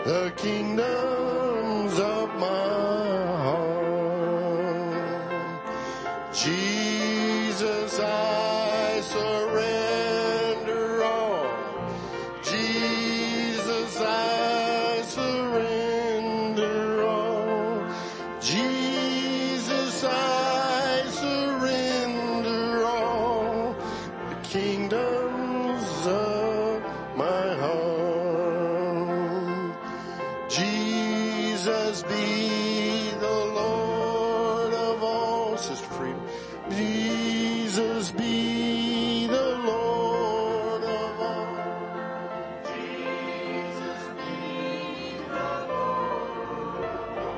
the kingdoms of my heart. Jesus, I surrender all. Jesus, I surrender all. Jesus, I surrender all. The kingdoms of my heart. Jesus, be the Lord of all. Sister Freedom. Jesus, be the Lord of all. Jesus, be the Lord of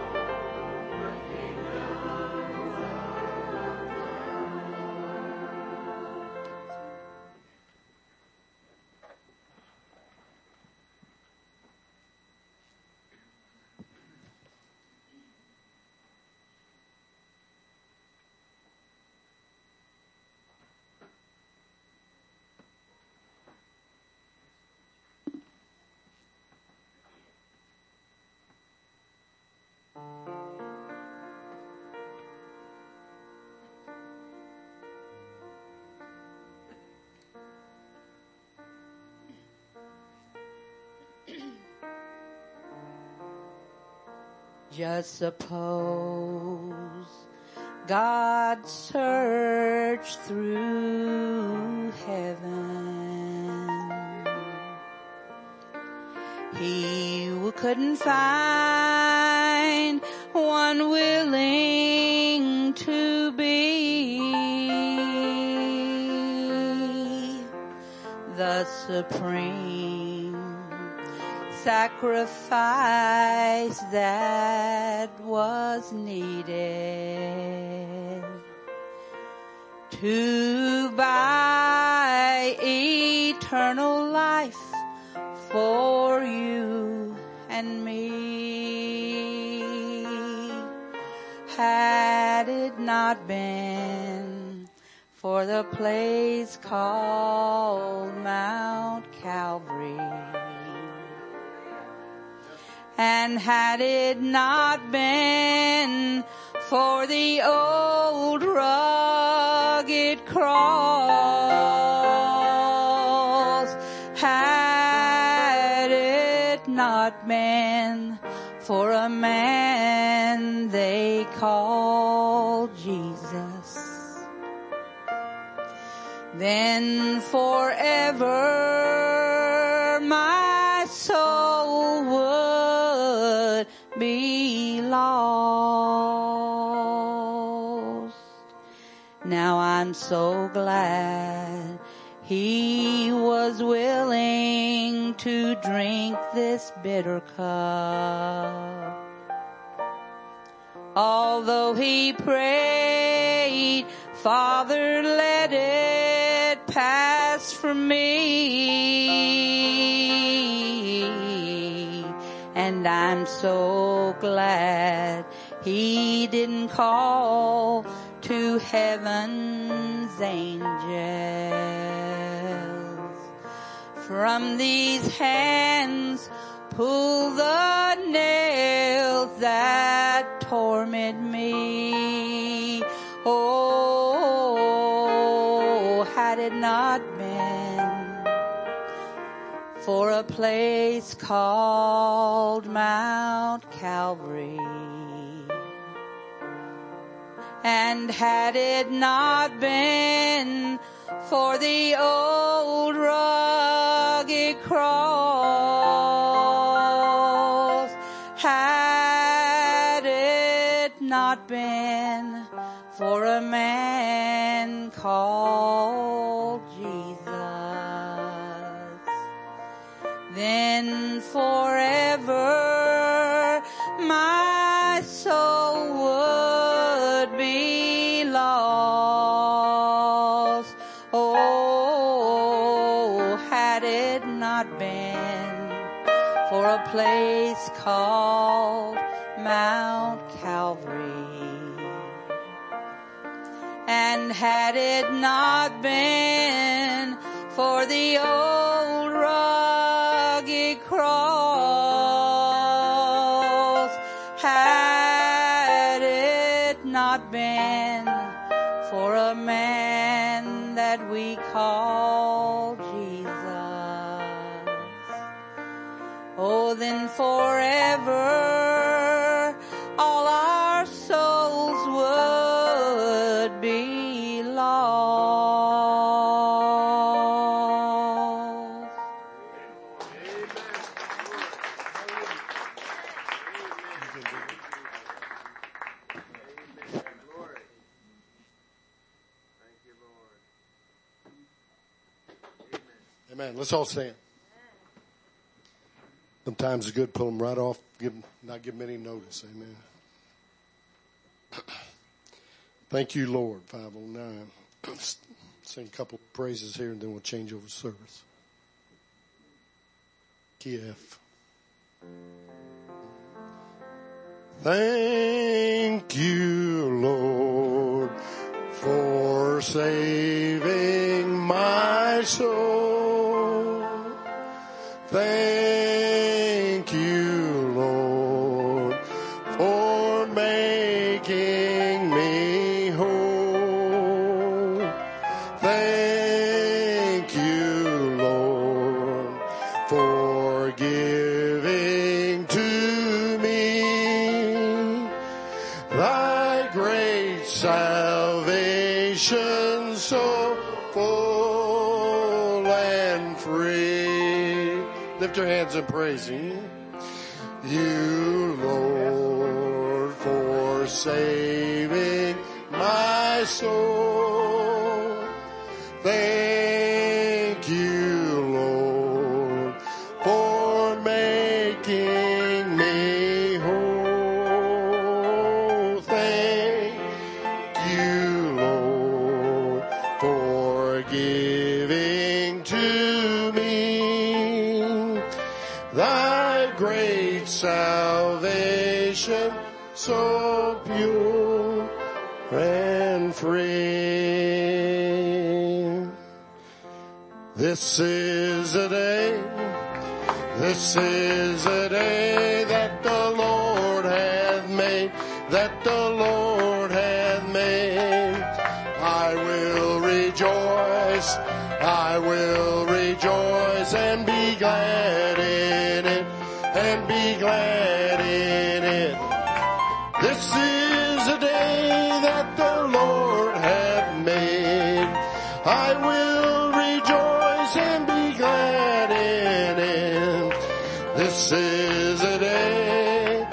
Just suppose God searched through heaven. He couldn't find one willing to be the supreme sacrifice that was needed to buy eternal life for you and me. Had it not been for the place called Mount Calvary, and had it not been for the old rugged cross, had it not been for a man they called Jesus, then forever my soul would be lost. Now I'm so glad he was willing to drink this bitter cup. Although he prayed, Father, let it pass from me. And I'm so glad he didn't call to heaven's angels. From these hands pull the nails that torment me. Oh, had it not been for a place called Mount Calvary, and had it not been for the old rugged cross, had it not been for a man called Jesus, then forever my soul would be lost. Oh, had it not been for a place called Mount Calvary, and had it not been for the old rugged cross, so then forever all our souls would be lost. Amen. Let's all stand. Sometimes it's good to pull them right off, not give them any notice. Amen. Thank you, Lord. 509. Sing a couple of praises here and then we'll change over service. Key F. Thank you, Lord, for saving my soul. Thank you, Lord, for making me whole. Thank you, Lord, for giving to me thy great salvation, so full and free. Lift your hands in praising you, Lord, for saving my soul. Thank you, Lord, for making me whole. Thank you, Lord, for giving to me thy great salvation, so pure and free. This is a day that the Lord hath made, that the Lord hath made. I will rejoice and be glad in it, and be glad in it. This is a day that the Lord hath made. I will rejoice and be glad in it. This is a day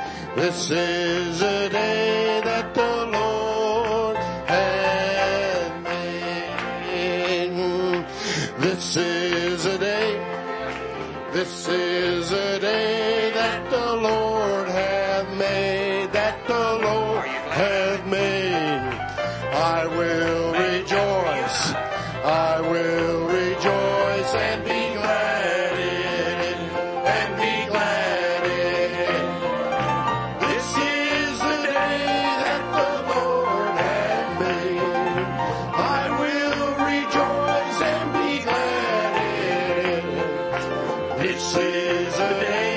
that the Lord hath made. This is a day that the Lord hath made, that the Lord hath made. I will rejoice and be glad in it, and be glad in it. This is the day that the Lord hath made. I will rejoice and be glad in it. This is the day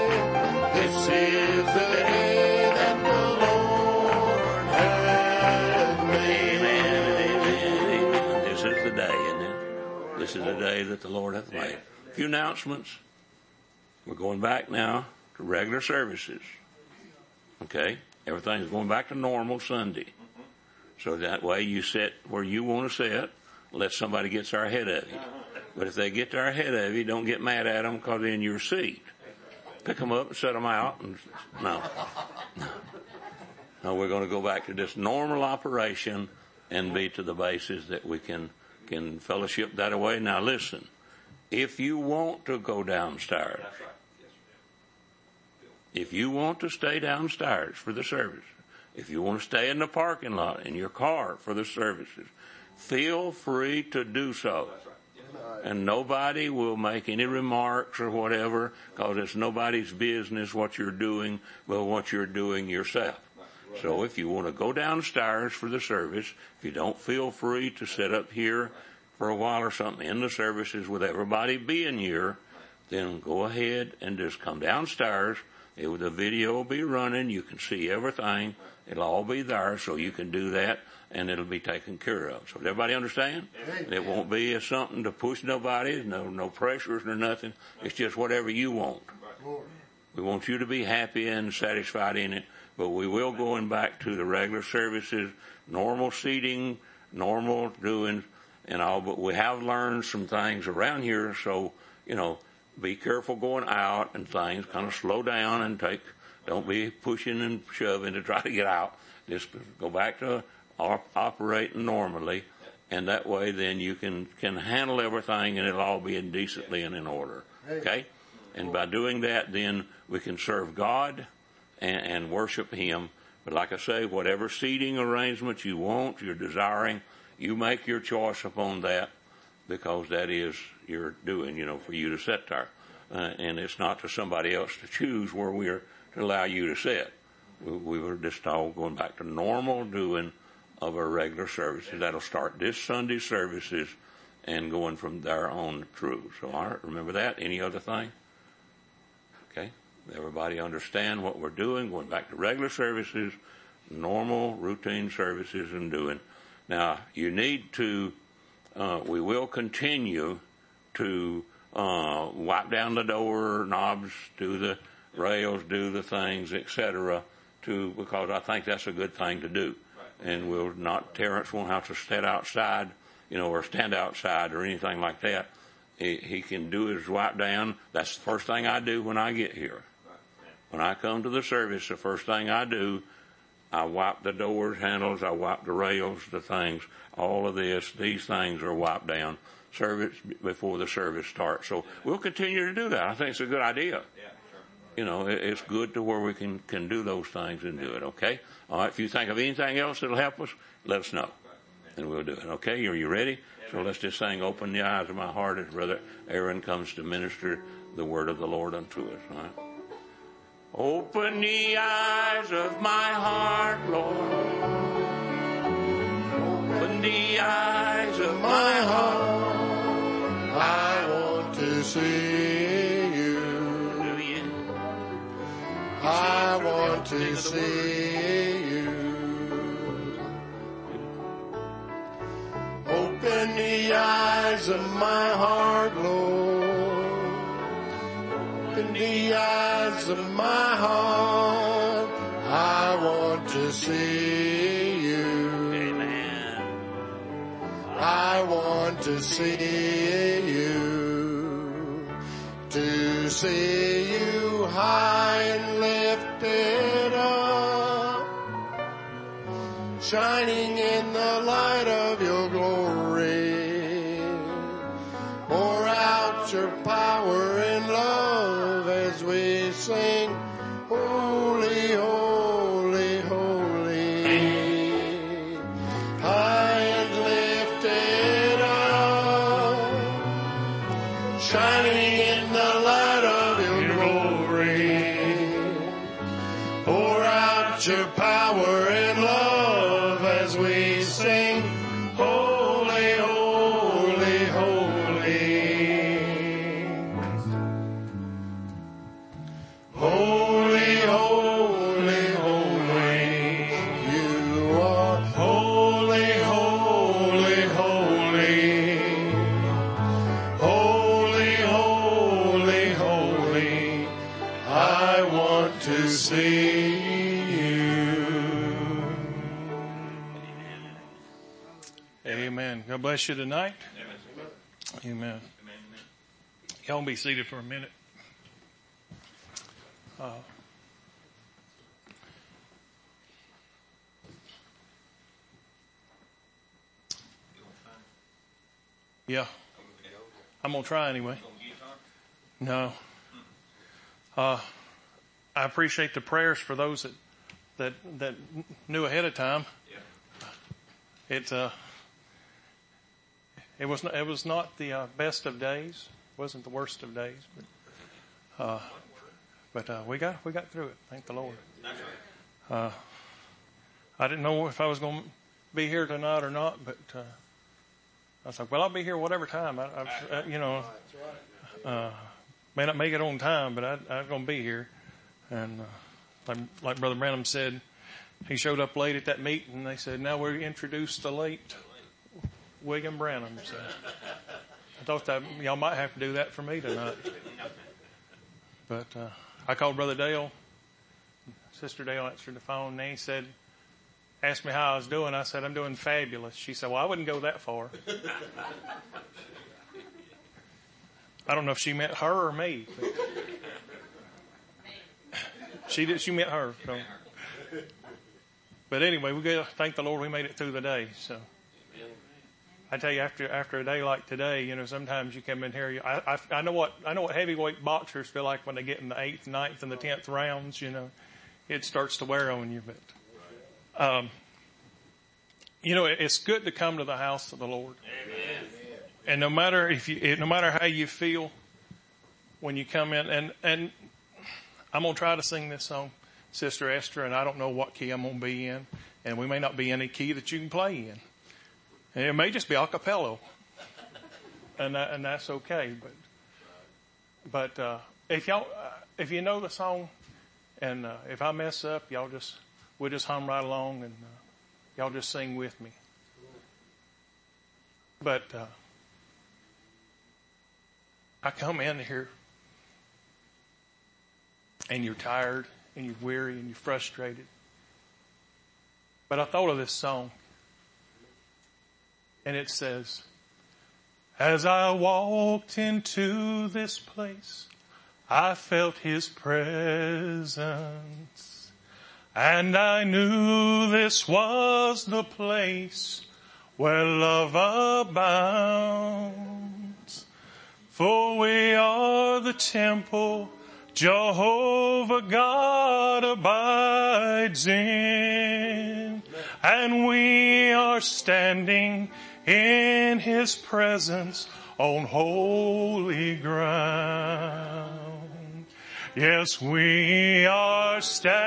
that the Lord hath made. Amen. This is the day, isn't it? This is the day that the Lord hath made. A few announcements. We're going back now to regular services. Okay? Everything's going back to normal Sunday. So that way you sit where you want to sit, unless somebody gets there ahead of you. But if they get there ahead of you, don't get mad at them because they're in your seat. Pick them up and set them out. And, no, we're going to go back to this normal operation and be to the basis that we can fellowship that way. Now listen, if you want to go downstairs, if you want to stay downstairs for the service, if you want to stay in the parking lot in your car for the services, feel free to do so. And nobody will make any remarks or whatever, because it's nobody's business what you're doing, but what you're doing yourself. So if you want to go downstairs for the service, if you don't feel free to sit up here for a while or something in the services with everybody being here, then go ahead and just come downstairs. The video will be running. You can see everything. It'll all be there, so you can do that, and it'll be taken care of. So does everybody understand? It won't be something to push nobody, no pressures or nothing. It's just whatever you want. We want you to be happy and satisfied in it, but we will going back to the regular services, normal seating, normal doing and all, but we have learned some things around here, so, be careful going out and things, kind of slow down and don't be pushing and shoving to try to get out. Just go back to operating normally, and that way then you can handle everything and it'll all be decently and in order. Okay? And by doing that, then we can serve God and worship Him. But like I say, whatever seating arrangements you want, you're desiring, you make your choice upon that, because that is your doing, for you to sit there. And it's not to somebody else to choose where we're to allow you to sit. We were just all going back to normal doing of our regular services. That'll start this Sunday services and going from there on through. So, all right, remember that. Any other thing? Okay. Everybody understand what we're doing, going back to regular services, normal routine services and doing. Now, you need to, we will continue to wipe down the door knobs, do the rails, do the things, etc., because I think that's a good thing to do. Right. And Terrence won't have to stand outside, or stand outside or anything like that. He can do his wipe down. That's the first thing I do when I get here. Right. When I come to the service, the first thing I do, I wipe the doors, handles, I wipe the rails, the things, all of these things are wiped down service before the service starts. So we'll continue to do that. I think it's a good idea. It's good to where we can do those things and do it, okay? All right, if you think of anything else that'll help us, let us know, and we'll do it, okay? Are you ready? So let's just sing, Open the Eyes of My Heart, as Brother Aaron comes to minister the word of the Lord unto us, all right? Open the eyes of my heart, Lord. Open the eyes of my heart. I want to see you. I want to see you. Open the eyes of my heart, Lord. Open the eyes of my heart. I want to see you. Amen. I want to see you. To see you high and lifted up, shining in the light of your glory. Pour out your power and love as we sing, Holy, Holy, Holy. High and lifted up, shining in the light of your glory. Pour out your power and love as we sing, Holy, Holy, Holy. Holy, Holy, Holy. You are holy, holy, holy. Holy, holy, holy. I want to see you. Amen. God bless you tonight. Amen. Y'all be seated for a minute. Yeah. I'm going to try anyway. No. I appreciate the prayers for those that knew ahead of time. It was not the best of days. It wasn't the worst of days, but we got through it. Thank the Lord. I didn't know if I was going to be here tonight or not, but I was like, well, I'll be here whatever time. May not make it on time, but I'm going to be here. And like Brother Branham said, he showed up late at that meeting, and they said, now we introduced the late William Branham. So I thought that y'all might have to do that for me tonight. But I called Brother Dale. Sister Dale answered the phone, and he said, asked me how I was doing. I said, I'm doing fabulous. She said, well, I wouldn't go that far. I don't know if she meant her or me. She meant her. So. But anyway, we got to thank the Lord we made it through the day. So I tell you, after a day like today, sometimes you come in here. I know what heavyweight boxers feel like when they get in the 8th, 9th, and the 10th rounds. It starts to wear on you. But it's good to come to the house of the Lord. Amen. And no matter how you feel when you come in, and I'm gonna try to sing this song, Sister Esther, and I don't know what key I'm gonna be in, and we may not be in any key that you can play in, and it may just be a cappella, and that's okay. But if you know the song, and if I mess up, we'll just hum right along, and y'all just sing with me. But I come in here, and you're tired, and you're weary, and you're frustrated. But I thought of this song, and it says, as I walked into this place, I felt His presence, and I knew this was the place where love abounds. For we are the temple Jehovah God abides in, and we are standing in His presence on holy ground. Yes, we are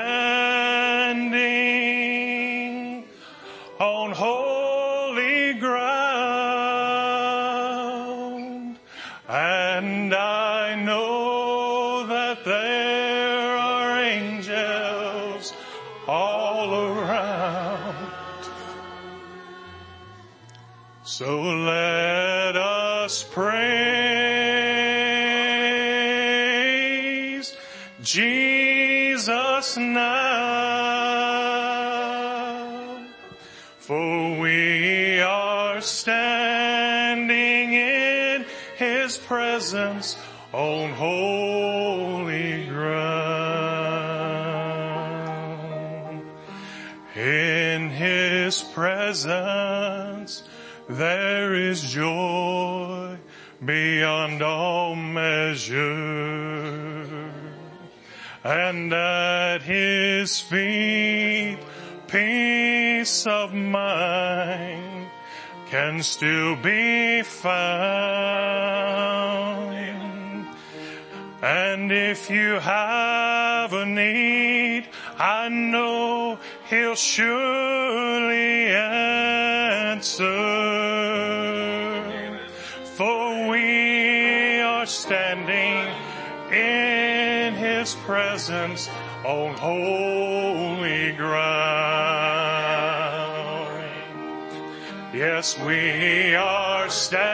standing on holy ground, and I know that there are angels all around. So let us praise Jesus now, for we are standing in His presence on holy ground. In His presence there is joy beyond all measure, and at His feet peace of mind can still be found. And if you have a need, I know He'll surely answer. For we are standing in His presence on holy ground. Yes, we are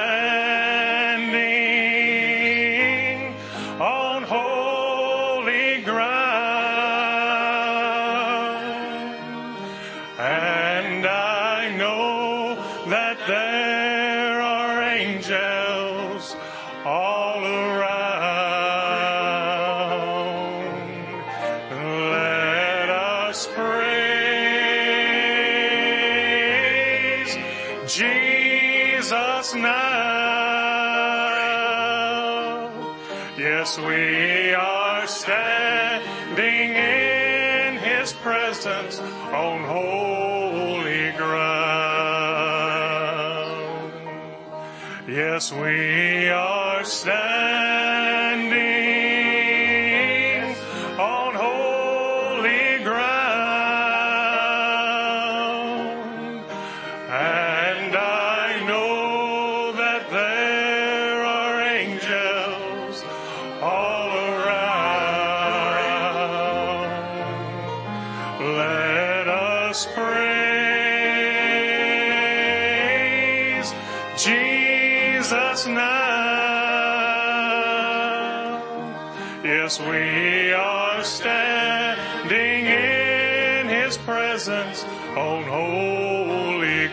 standing on holy ground, and I know that there are angels all around. Let us praise Jesus now. Yes, we are standing in His presence on holy ground. Yes, we are standing on holy ground, and I know that there are angels all around. Let us praise Jesus now. Yes, we are standing in His presence on holy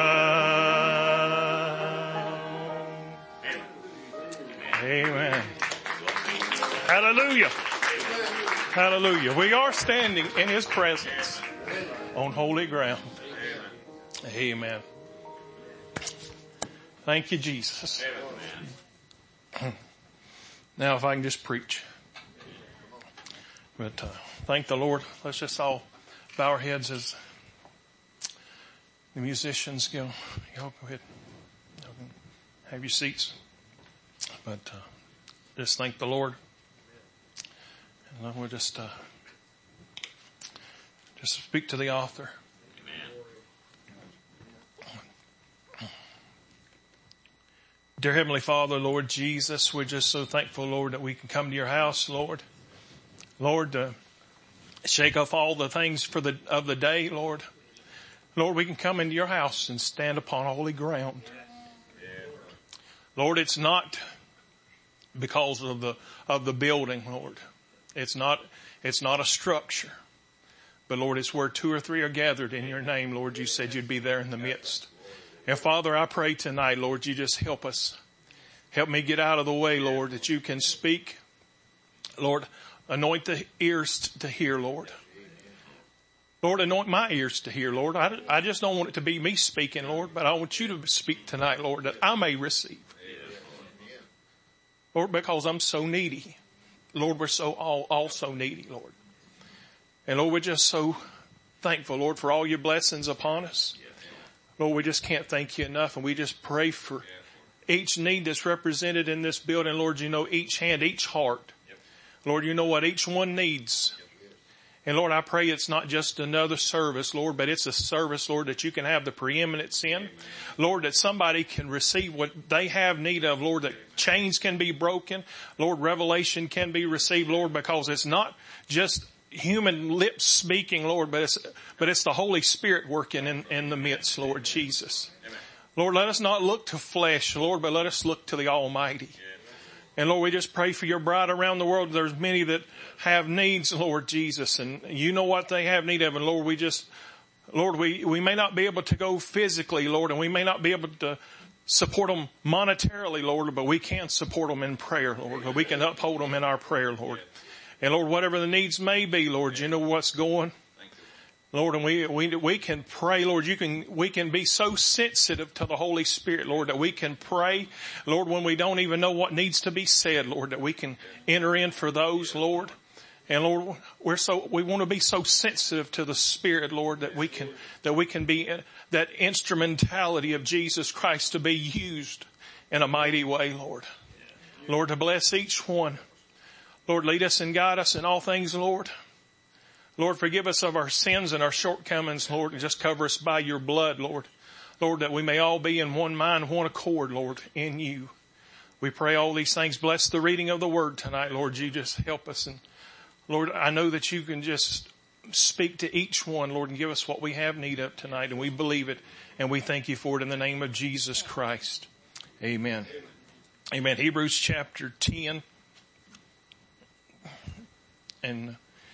ground. Amen. Hallelujah. Hallelujah. We are standing in His presence on holy ground. Amen. Thank you, Jesus. Now, if I can just preach. But thank the Lord. Let's just all bow our heads as the musicians go. Y'all go ahead. Y'all can have your seats. But just thank the Lord. And then we'll just speak to the author. Dear Heavenly Father, Lord Jesus, we're just so thankful, Lord, that we can come to your house, Lord. Lord, shake off all the things of the day, Lord. Lord, we can come into your house and stand upon holy ground. Lord, it's not because of the building, Lord. It's not a structure. But Lord, it's where 2 or 3 are gathered in your name, Lord. You said you'd be there in the midst. And Father, I pray tonight, Lord, you just help us. Help me get out of the way, Lord, that you can speak. Lord, anoint the ears to hear, Lord. Lord, anoint my ears to hear, Lord. I just don't want it to be me speaking, Lord, but I want you to speak tonight, Lord, that I may receive. Lord, because I'm so needy. Lord, we're all so needy, Lord. And Lord, we're just so thankful, Lord, for all your blessings upon us. Lord, we just can't thank you enough, and we just pray for each need that's represented in this building. Lord, you know each hand, each heart. Lord, you know what each one needs. And Lord, I pray it's not just another service, Lord, but it's a service, Lord, that you can have the preeminence in. Lord, that somebody can receive what they have need of, Lord, that chains can be broken. Lord, revelation can be received, Lord, because it's not just human lips speaking, Lord, but it's the Holy Spirit working in the midst, Lord Jesus. Amen. Lord, let us not look to flesh, Lord, but let us look to the Almighty. And Lord, we just pray for your bride around the world. There's many that have needs, Lord Jesus, and you know what they have need of. And Lord, we may not be able to go physically, Lord, and we may not be able to support them monetarily, Lord, but we can support them in prayer, Lord. We can uphold them in our prayer, Lord. And Lord, whatever the needs may be, Lord, you know what's going. Lord, and we can pray, Lord, we can be so sensitive to the Holy Spirit, Lord, that we can pray, Lord, when we don't even know what needs to be said, Lord, that we can enter in for those, Lord. And Lord, we want to be so sensitive to the Spirit, Lord, that we can be that instrumentality of Jesus Christ to be used in a mighty way, Lord. Lord, to bless each one. Lord, lead us and guide us in all things, Lord. Lord, forgive us of our sins and our shortcomings, Lord, and just cover us by your blood, Lord. Lord, that we may all be in one mind, one accord, Lord, in you. We pray all these things. Bless the reading of the word tonight, Lord. You just help us. And Lord, I know that you can just speak to each one, Lord, and give us what we have need of tonight. And we believe it. And we thank you for it in the name of Jesus Christ. Amen. Amen. Hebrews chapter 10. And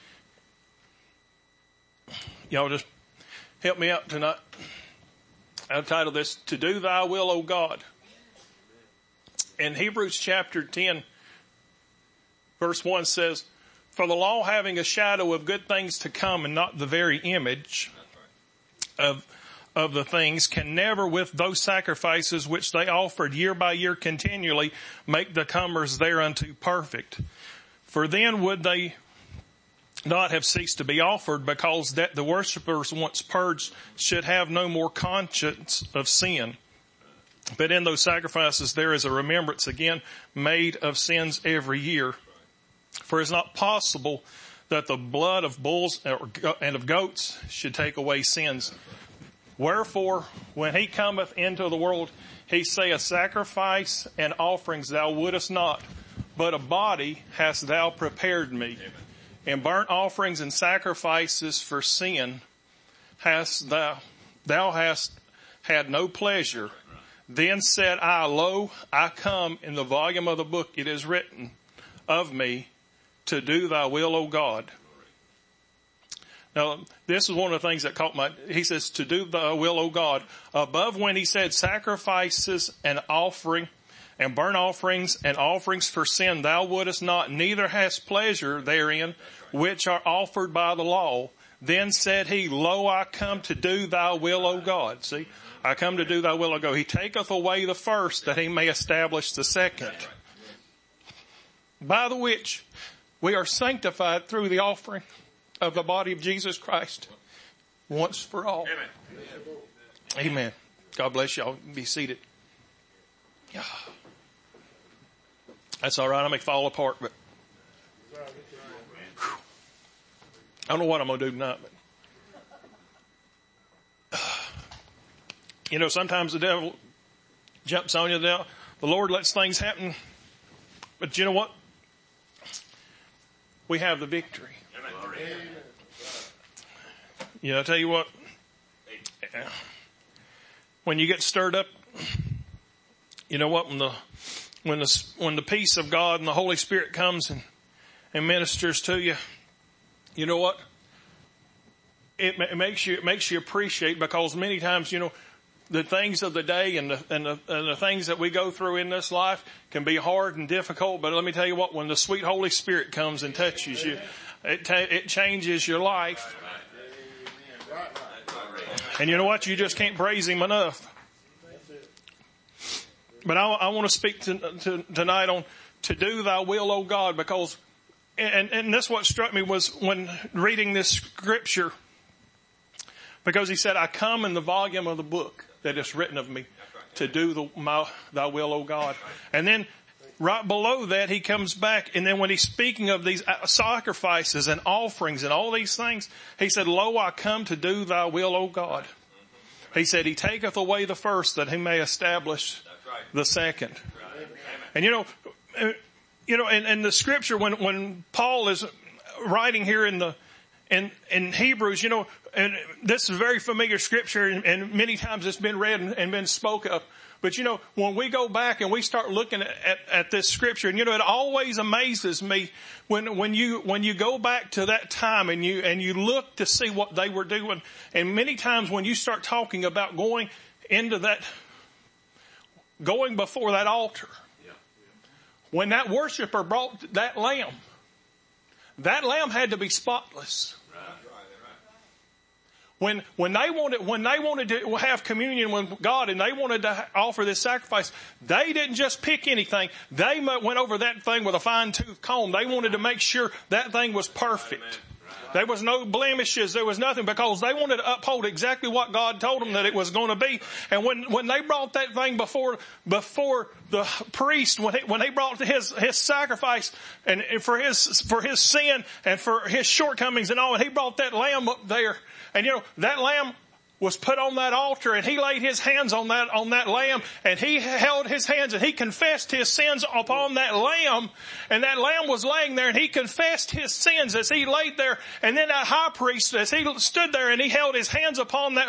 y'all just help me out tonight. I'll title this, To Do Thy Will, O God. In Hebrews chapter 10, verse 1 says, For the law having a shadow of good things to come and not the very image of the things can never with those sacrifices which they offered year by year continually make the comers thereunto perfect. For then would they not have ceased to be offered, because that the worshippers once purged should have no more conscience of sin. But in those sacrifices there is a remembrance again made of sins every year. For it is not possible that the blood of bulls and of goats should take away sins. Wherefore, when he cometh into the world, he saith, Sacrifice and offerings thou wouldest not, but a body hast thou prepared me. Amen. And burnt offerings and sacrifices for sin thou hast had no pleasure. Then said I, Lo, I come, in the volume of the book it is written of me to do thy will, O God. Now, this is one of the things that caught he says, to do thy will, O God. Above when he said sacrifices and offering and burnt offerings and offerings for sin, thou wouldest not, neither hast pleasure therein, which are offered by the law. Then said he, Lo, I come to do thy will, O God. See, I come to do thy will, O God. He taketh away the first, that he may establish the second. By the which we are sanctified through the offering of the body of Jesus Christ once for all. Amen. Amen. God bless y'all. Be seated. That's all right. I may fall apart, but I don't know what I'm going to do tonight. But sometimes the devil jumps on you. The Lord lets things happen. But you know what? We have the victory. I tell you what, when you get stirred up, you know what, when the peace of God and the Holy Spirit comes and ministers to you, you know what? It makes you appreciate, because many times, the things of the day and the things that we go through in this life can be hard and difficult. But let me tell you what, when the sweet Holy Spirit comes and touches you, it changes your life. And you know what? You just can't praise Him enough. But I want to speak tonight on to do thy will, O God, because, and this what struck me was when reading this scripture, because he said, I come in the volume of the book that is written of me to do thy will, O God. And then right below that, he comes back, and then when he's speaking of these sacrifices and offerings and all these things, he said, Lo, I come to do thy will, O God. He said, he taketh away the first, that he may establish the second. And in the scripture, when Paul is writing here in Hebrews, and this is a very familiar scripture, and many times it's been read and been spoken of. But when we go back and we start looking at this scripture, and it always amazes me when you go back to that time and you look to see what they were doing. And many times when you start talking about going before that altar, when that worshiper brought that lamb had to be spotless. When they wanted to have communion with God and they wanted to offer this sacrifice, they didn't just pick anything. They went over that thing with a fine-tooth comb. They wanted to make sure that thing was perfect. There was no blemishes. There was nothing, because they wanted to uphold exactly what God told them that it was going to be. And when they brought that thing before the priest, when he brought his sacrifice and for his sin and for his shortcomings and all, and he brought that lamb up there, and that lamb was put on that altar, and he laid his hands on that lamb, and he held his hands and he confessed his sins upon that lamb, and that lamb was laying there, and he confessed his sins as he laid there. And then that high priest, as he stood there and he held his hands upon that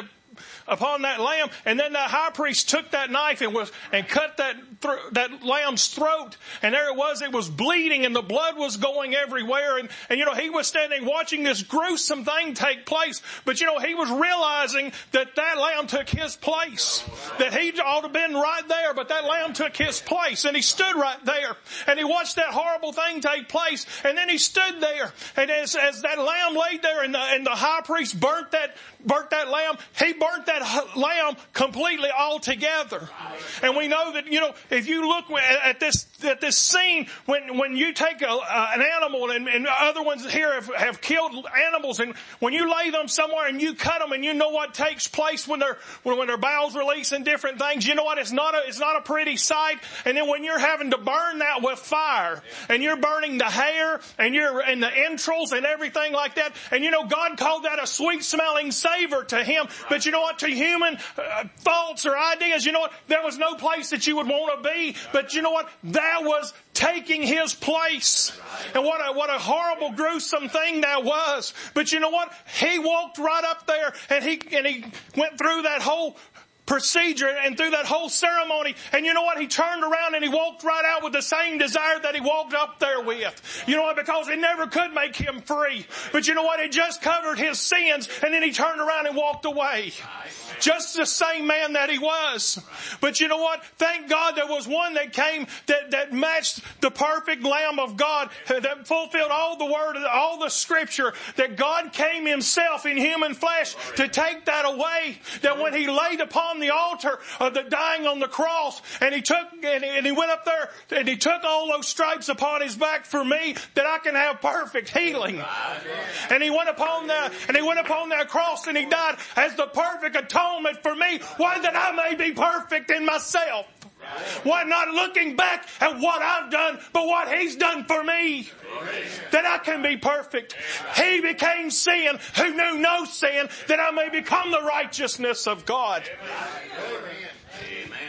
lamb, and then that high priest took that knife and cut that lamb's throat, and there it was bleeding, and the blood was going everywhere, and he was standing watching this gruesome thing take place, but he was realizing that lamb took his place, that he ought to have been right there, but that lamb took his place, and he stood right there, and he watched that horrible thing take place, and then he stood there, and as that lamb laid there, and the high priest burnt that lamb, he burnt that lamb completely altogether. And we know that, if you look at this scene, when you take an animal, and other ones here have killed animals, and when you lay them somewhere and you cut them, and you know what takes place when their bowels release and different things, you know what? It's not a pretty sight. And then when you're having to burn that with fire, and you're burning the hair and the entrails and everything like that, and God called that a sweet smelling savor to Him. But you know what? To human thoughts or ideas, you know what? There was no place that you would want to be. But you know what? That was taking His place. And what a horrible, gruesome thing that was. But you know what? He walked right up there, and he went through that whole procedure and through that whole ceremony. And you know what? He turned around and he walked right out with the same desire that he walked up there with. You know what? Because it never could make him free. But you know what? It just covered his sins, and then he turned around and walked away. Just the same man that he was. But you know what? Thank God there was one that came that matched the perfect Lamb of God, that fulfilled all the word, all the scripture, that God came himself in human flesh to take that away. That when he laid upon the altar of the dying on the cross, and he went up there and he took all those stripes upon his back for me, that I can have perfect healing. And he went upon that cross and he died as the perfect atonement for me. Why? That I may be perfect in myself. Why? Not looking back at what I've done, but what he's done for me. That I can be perfect. He became sin who knew no sin, that I may become the righteousness of God. Amen.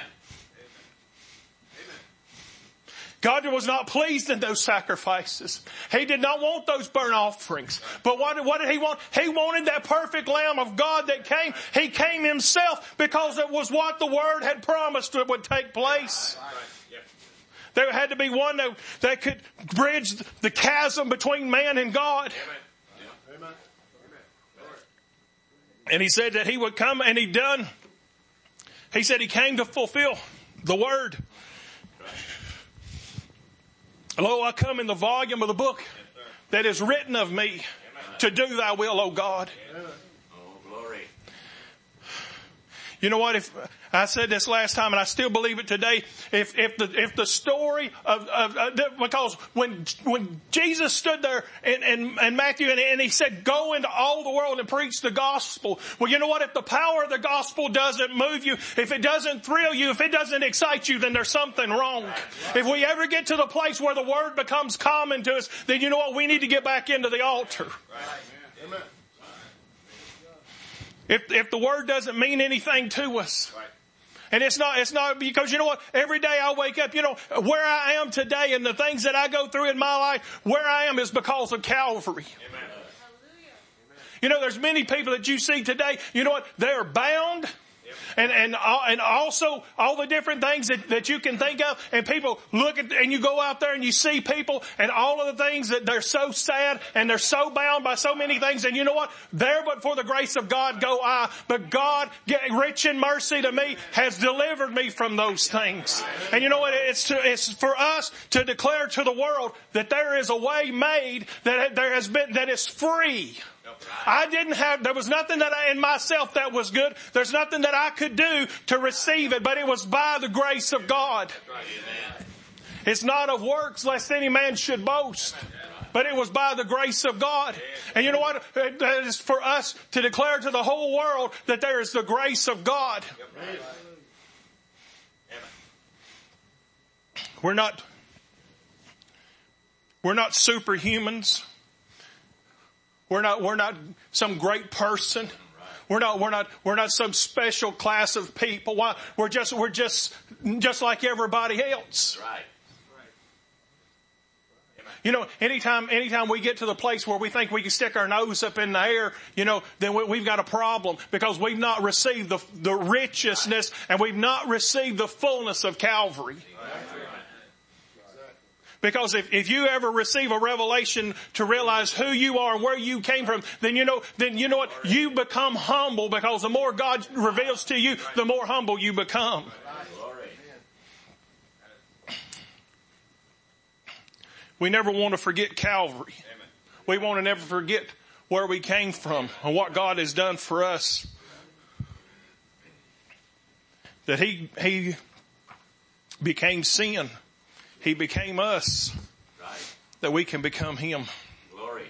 God was not pleased in those sacrifices. He did not want those burnt offerings. But what did he want? He wanted that perfect Lamb of God that came. He came himself because it was what the Word had promised it would take place. There had to be one that could bridge the chasm between man and God. And he said that he would come, and he done. He said he came to fulfill the Word. Lo, I come in the volume of the book that is written of me to do thy will, O God. Oh, glory. You know what? If I said this last time, and I still believe it today, if the story because when Jesus stood there in Matthew and he said, go into all the world and preach the gospel. Well, you know what? If the power of the gospel doesn't move you, if it doesn't thrill you, if it doesn't excite you, then there's something wrong. If we ever get to the place where the word becomes common to us, then you know what? We need to get back into the altar. Amen. If the word doesn't mean anything to us. And it's not because you know what? Every day I wake up, you know, where I am today and the things that I go through in my life, where I am is because of Calvary. Amen. You know, there's many people that you see today, you know what? They're bound. And also all the different things that you can think of, and people look at, and you go out there and you see people and all of the things that they're so sad and they're so bound by so many things. And you know what? There but for the grace of God go I. But God, rich in mercy to me, has delivered me from those things. And you know what? It's for us to declare to the world that there is a way made that is free. There was nothing in myself that was good. There's nothing that I could do to receive it, but it was by the grace of God. It's not of works lest any man should boast, but it was by the grace of God. And you know what? That is for us to declare to the whole world that there is the grace of God. We're not superhumans. We're not some great person. We're not some special class of people. Why? We're just like everybody else. Right. You know, anytime we get to the place where we think we can stick our nose up in the air, you know, then we've got a problem because we've not received the richness and we've not received the fullness of Calvary. Because if you ever receive a revelation to realize who you are and where you came from, then you know what? You become humble, because the more God reveals to you, the more humble you become. We never want to forget Calvary. We want to never forget where we came from and what God has done for us. That He became sin. He became us, that we can become Him. Glory.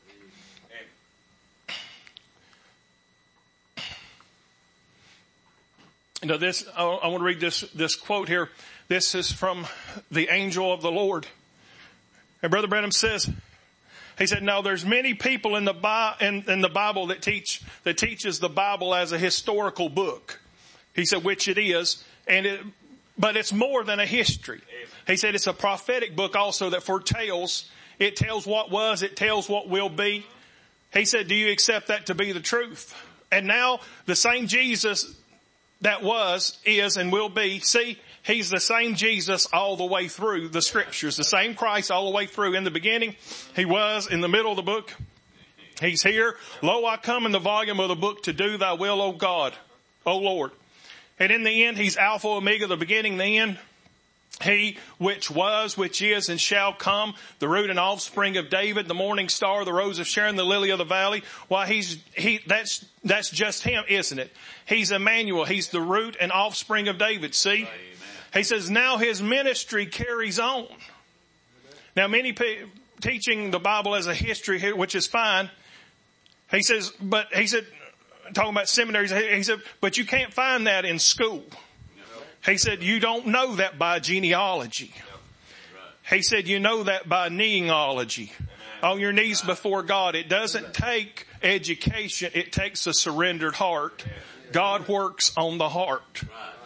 Now I want to read this quote here. This is from the angel of the Lord. And Brother Branham says, he said, "Now there's many people in the Bible that teaches the Bible as a historical book." He said, which it is, but it's more than a history. He said it's a prophetic book also that foretells. It tells what was, it tells what will be. He said, do you accept that to be the truth? And now the same Jesus that was, is, and will be. See, he's the same Jesus all the way through the scriptures, the same Christ all the way through. In the beginning, he was. In the middle of the book, he's here. Lo, I come in the volume of the book to do thy will, O God, O Lord. And in the end, he's Alpha, Omega, the beginning, the end. He which was, which is, and shall come, the root and offspring of David, the morning star, the rose of Sharon, the lily of the valley. Why, that's just him, isn't it? He's Emmanuel. He's the root and offspring of David. See? Amen. He says, now his ministry carries on. Now, many people teaching the Bible as a history here, which is fine. He said, talking about seminaries, he said, but you can't find that in school. He said, you don't know that by genealogy. He said, you know that by kneeology. On your knees before God. It doesn't take education. It takes a surrendered heart. God works on the heart.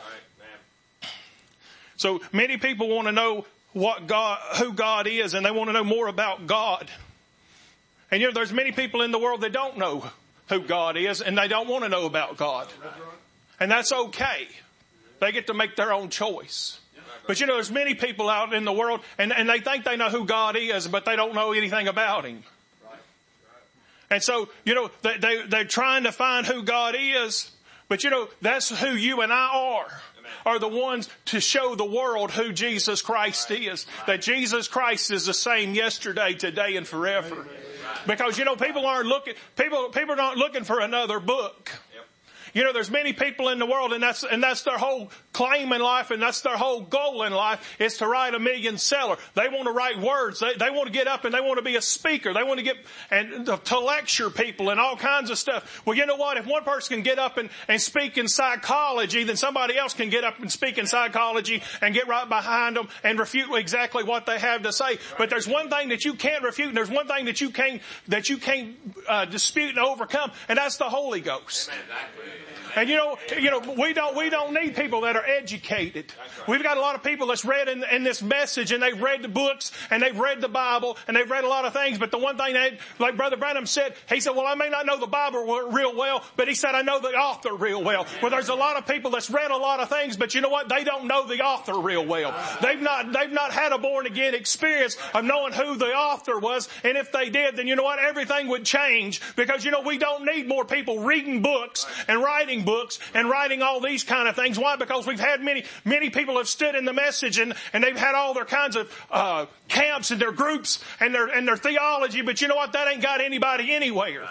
So many people want to know who God is, and they want to know more about God. And you know, there's many people in the world that don't know who God is, and they don't want to know about God. And that's okay. They get to make their own choice. But you know, there's many people out in the world and they think they know who God is, but they don't know anything about him. And so, you know, they're trying to find who God is, but you know, that's who you and I are the ones to show the world who Jesus Christ is. That Jesus Christ is the same yesterday, today, and forever. Because you know, people are not looking for another book. You know, there's many people in the world, and that's their whole claim in life, and that's their whole goal in life, is to write a million seller. They want to write words. They want to get up and they want to be a speaker. They want to get and to lecture people and all kinds of stuff. Well, you know what? If one person can get up and speak in psychology, then somebody else can get up and speak in psychology and get right behind them and refute exactly what they have to say. But there's one thing that you can't refute, and there's one thing that you can't dispute and overcome, and that's the Holy Ghost. And you know, we don't need people that are educated. We've got a lot of people that's read in this message, and they've read the books, and they've read the Bible, and they've read a lot of things. But the one thing that, like Brother Branham said, he said, well, I may not know the Bible real well, but he said, I know the author real well. Well, there's a lot of people that's read a lot of things, but you know what? They don't know the author real well. They've not had a born again experience of knowing who the author was. And if they did, then you know what? Everything would change, because you know, we don't need more people reading books and writing books and writing all these kind of things. Why? Because we've had many people have stood in the message and they've had all their kinds of camps and their groups and their theology, but you know what? That ain't got anybody anywhere.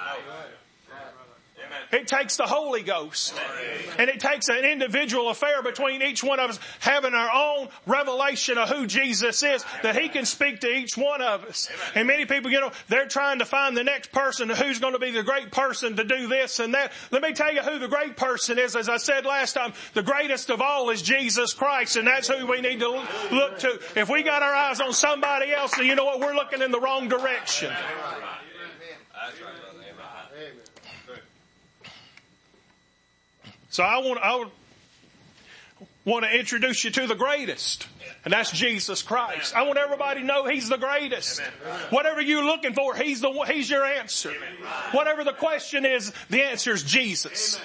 It takes the Holy Ghost. And it takes an individual affair between each one of us having our own revelation of who Jesus is, that he can speak to each one of us. And many people, you know, they're trying to find the next person who's going to be the great person to do this and that. Let me tell you who the great person is. As I said last time, the greatest of all is Jesus Christ, and that's who we need to look to. If we got our eyes on somebody else, then you know what? We're looking in the wrong direction. So I want to introduce you to the greatest, and that's Jesus Christ. I want everybody to know he's the greatest. Whatever you're looking for, he's your answer. Whatever the question is, the answer is Jesus.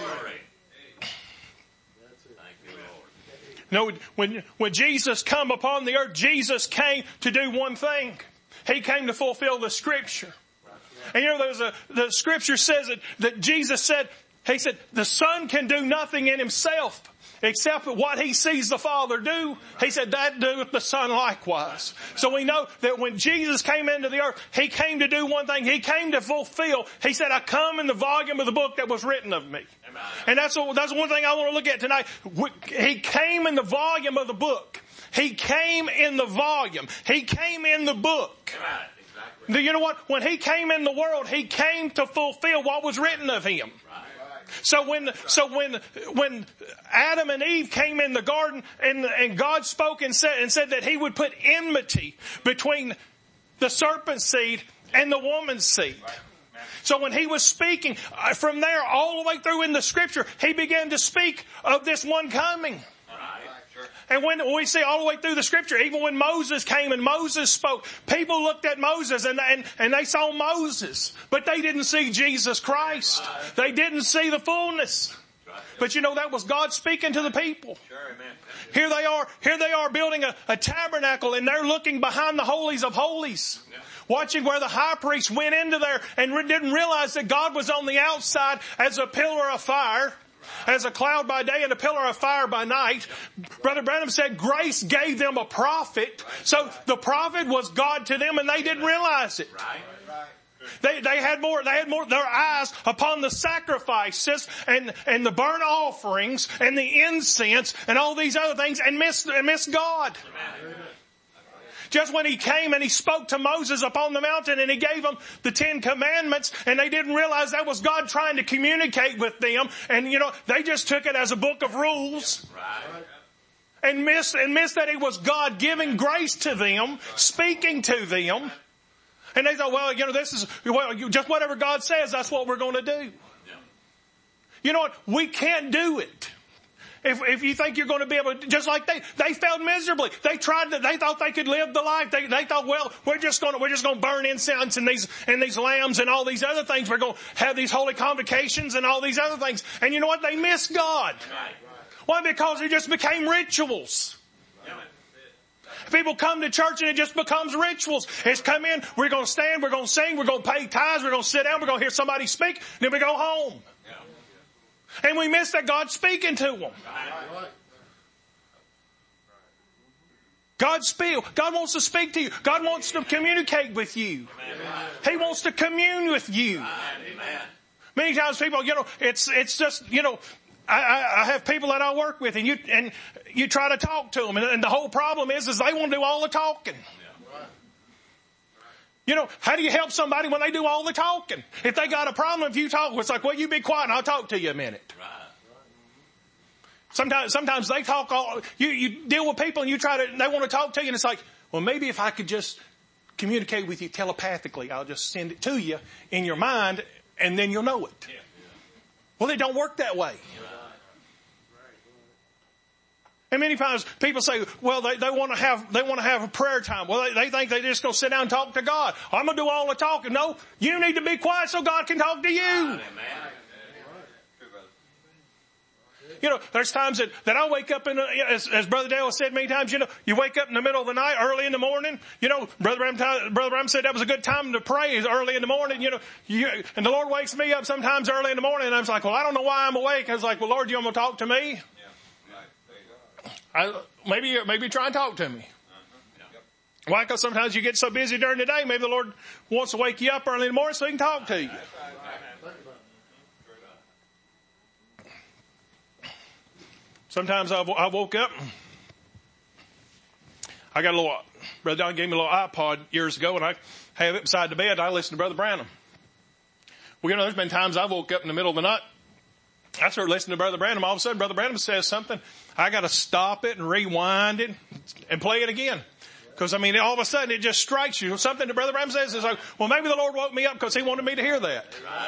No, when Jesus come upon the earth, Jesus came to do one thing. He came to fulfill the Scripture. And you know, the Scripture says that Jesus said, he said, the Son can do nothing in himself except what he sees the Father do. He said, that doeth the Son likewise. So we know that when Jesus came into the earth, he came to do one thing. He came to fulfill. He said, I come in the volume of the book that was written of me. Amen. And that's one thing I want to look at tonight. He came in the volume of the book. He came in the volume. He came in the book. Amen. Exactly. You know what? When he came in the world, he came to fulfill what was written of him. Right. So when Adam and Eve came in the garden and God spoke and said that he would put enmity between the serpent's seed and the woman's seed. So when he was speaking from there all the way through in the Scripture, he began to speak of this one coming. And when we see all the way through the Scripture, even when Moses came and Moses spoke, people looked at Moses and they saw Moses, but they didn't see Jesus Christ. They didn't see the fullness. But that was God speaking to the people. Here they are building a tabernacle, and they're looking behind the holies of holies. Watching where the high priest went into there and didn't realize that God was on the outside as a pillar of fire, as a cloud by day and a pillar of fire by night. Brother Branham said grace gave them a prophet. So the prophet was God to them, and they didn't realize it. They had more, their eyes upon the sacrifices and the burnt offerings and the incense and all these other things, and missed God. Just when he came and he spoke to Moses upon the mountain and he gave them the 10 commandments, and they didn't realize that was God trying to communicate with them. And they just took it as a book of rules. And missed that it was God giving grace to them, speaking to them. And they thought, just whatever God says, that's what we're going to do. You know what? We can't do it. If you think you're going to be able to, just like they failed miserably. They thought they could live the life. They thought, well, we're just going to burn incense and these lambs and all these other things. We're going to have these holy convocations and all these other things. And you know what? They missed God. Why? Because it just became rituals. People come to church and it just becomes rituals. It's come in, we're going to stand, we're going to sing, we're going to pay tithes, we're going to sit down, we're going to hear somebody speak, then we go home. And we miss that God's speaking to them. God wants to speak to you. God wants to communicate with you. He wants to commune with you. Many times people, it's just, I have people that I work with, and you try to talk to them, and the whole problem is they want to do all the talking. How do you help somebody when they do all the talking? If they got a problem, if you talk, it's like, well, you be quiet and I'll talk to you a minute. Sometimes they talk you deal with people and they want to talk to you, and it's like, well, maybe if I could just communicate with you telepathically, I'll just send it to you in your mind and then you'll know it. Well, it don't work that way. And many times people say, well, they want to have a prayer time. Well, they think they just go sit down and talk to God. I'm going to do all the talking. No, you need to be quiet so God can talk to you. There's times that I wake up as Brother Dale said many times, you wake up in the middle of the night, early in the morning. Brother Bram said that was a good time to pray early in the morning, and the Lord wakes me up sometimes early in the morning, and I'm like, well, I don't know why I'm awake. I was like, well, Lord, you want to talk to me? Maybe try and talk to me. Why? Because sometimes you get so busy during the day, maybe the Lord wants to wake you up early in the morning so He can talk to you. Sometimes I woke up, I got Brother Don gave me a little iPod years ago, and I have it beside the bed. I listen to Brother Branham. Well, there's been times I woke up in the middle of the night, I started listening to Brother Branham. All of a sudden, Brother Branham says something. I got to stop it and rewind it and play it again. Because, all of a sudden it just strikes you. Something that Brother Branham says is like, well, maybe the Lord woke me up because He wanted me to hear that.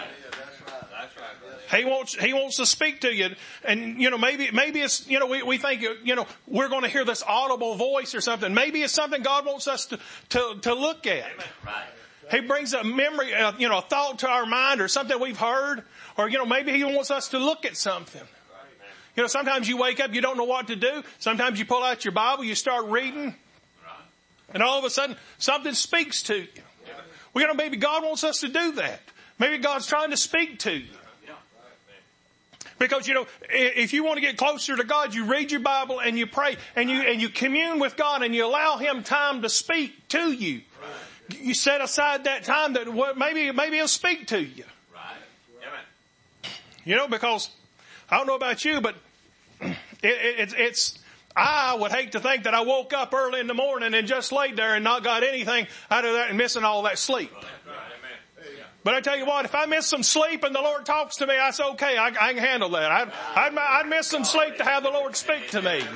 He wants to speak to you. And, maybe it's, we think, we're going to hear this audible voice or something. Maybe it's something God wants us to look at. He brings a memory, a thought to our mind or something we've heard. Or, maybe He wants us to look at something. Sometimes you wake up, you don't know what to do. Sometimes you pull out your Bible, you start reading. And all of a sudden, something speaks to you. Well, maybe God wants us to do that. Maybe God's trying to speak to you. Because, if you want to get closer to God, you read your Bible and you pray and you commune with God and you allow Him time to speak to you. You set aside that time that maybe He'll speak to you. Because I don't know about you, but I would hate to think that I woke up early in the morning and just laid there and not got anything out of that and missing all that sleep. But I tell you what, if I miss some sleep and the Lord talks to me, that's okay. I can handle that. I'd miss some sleep to have the Lord speak to me.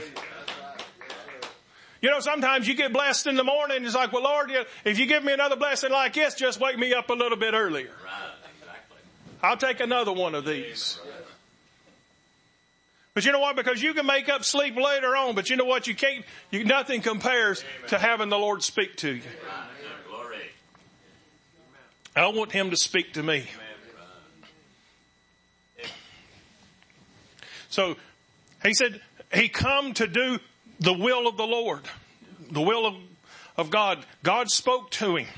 Sometimes you get blessed in the morning. It's like, well, Lord, if you give me another blessing like this, just wake me up a little bit earlier. I'll take another one of these. But you know what? Because you can make up sleep later on, but you know what? Nothing compares to having the Lord speak to you. I want Him to speak to me. So he said he come to do the will of the Lord, the will of God. God spoke to him.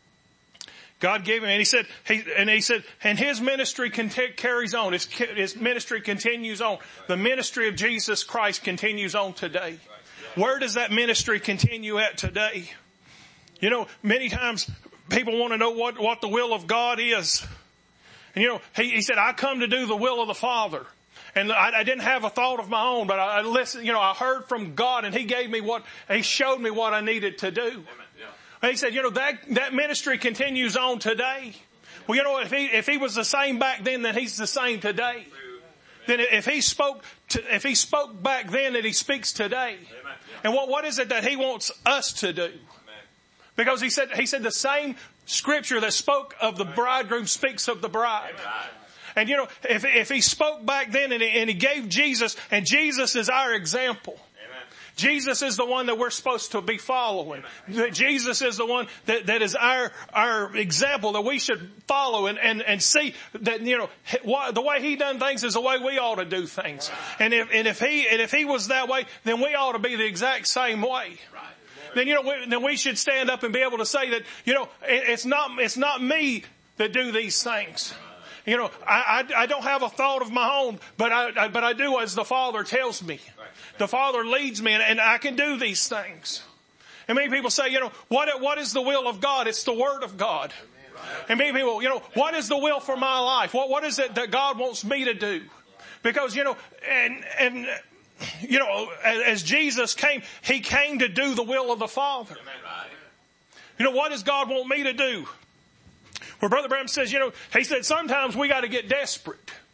God gave him, and he said, and his ministry carries on. His ministry continues on. The ministry of Jesus Christ continues on today. Where does that ministry continue at today? You know, many times people want to know what the will of God is. And you know, he said, I come to do the will of the Father. And I didn't have a thought of my own, but I listened, you know, I heard from God, and he showed me what I needed to do. And he said, you know, that ministry continues on today. Well, you know, if he was the same back then, then he's the same today. Then if he spoke back then, that he speaks today. And what is it that he wants us to do? Because he said the same scripture that spoke of the bridegroom speaks of the bride. And you know, if he spoke back then and he gave Jesus, and Jesus is our example. Jesus is the one that we're supposed to be following. Jesus is the one that is our example that we should follow and see that, you know, the way he done things is the way we ought to do things. And if he was that way, then we ought to be the exact same way. Then, you know, then we should stand up and be able to say that, you know, it's not me that do these things. You know, I don't have a thought of my own, but I do as the Father tells me. The Father leads me, and I can do these things. And many people say, you know, what is the will of God? It's the Word of God. And many people, you know, what is the will for my life? What is it that God wants me to do? Because, you know, and you know, as Jesus came, he came to do the will of the Father. You know, what does God want me to do? Well, Brother Branham says, you know, he said sometimes we got to get desperate.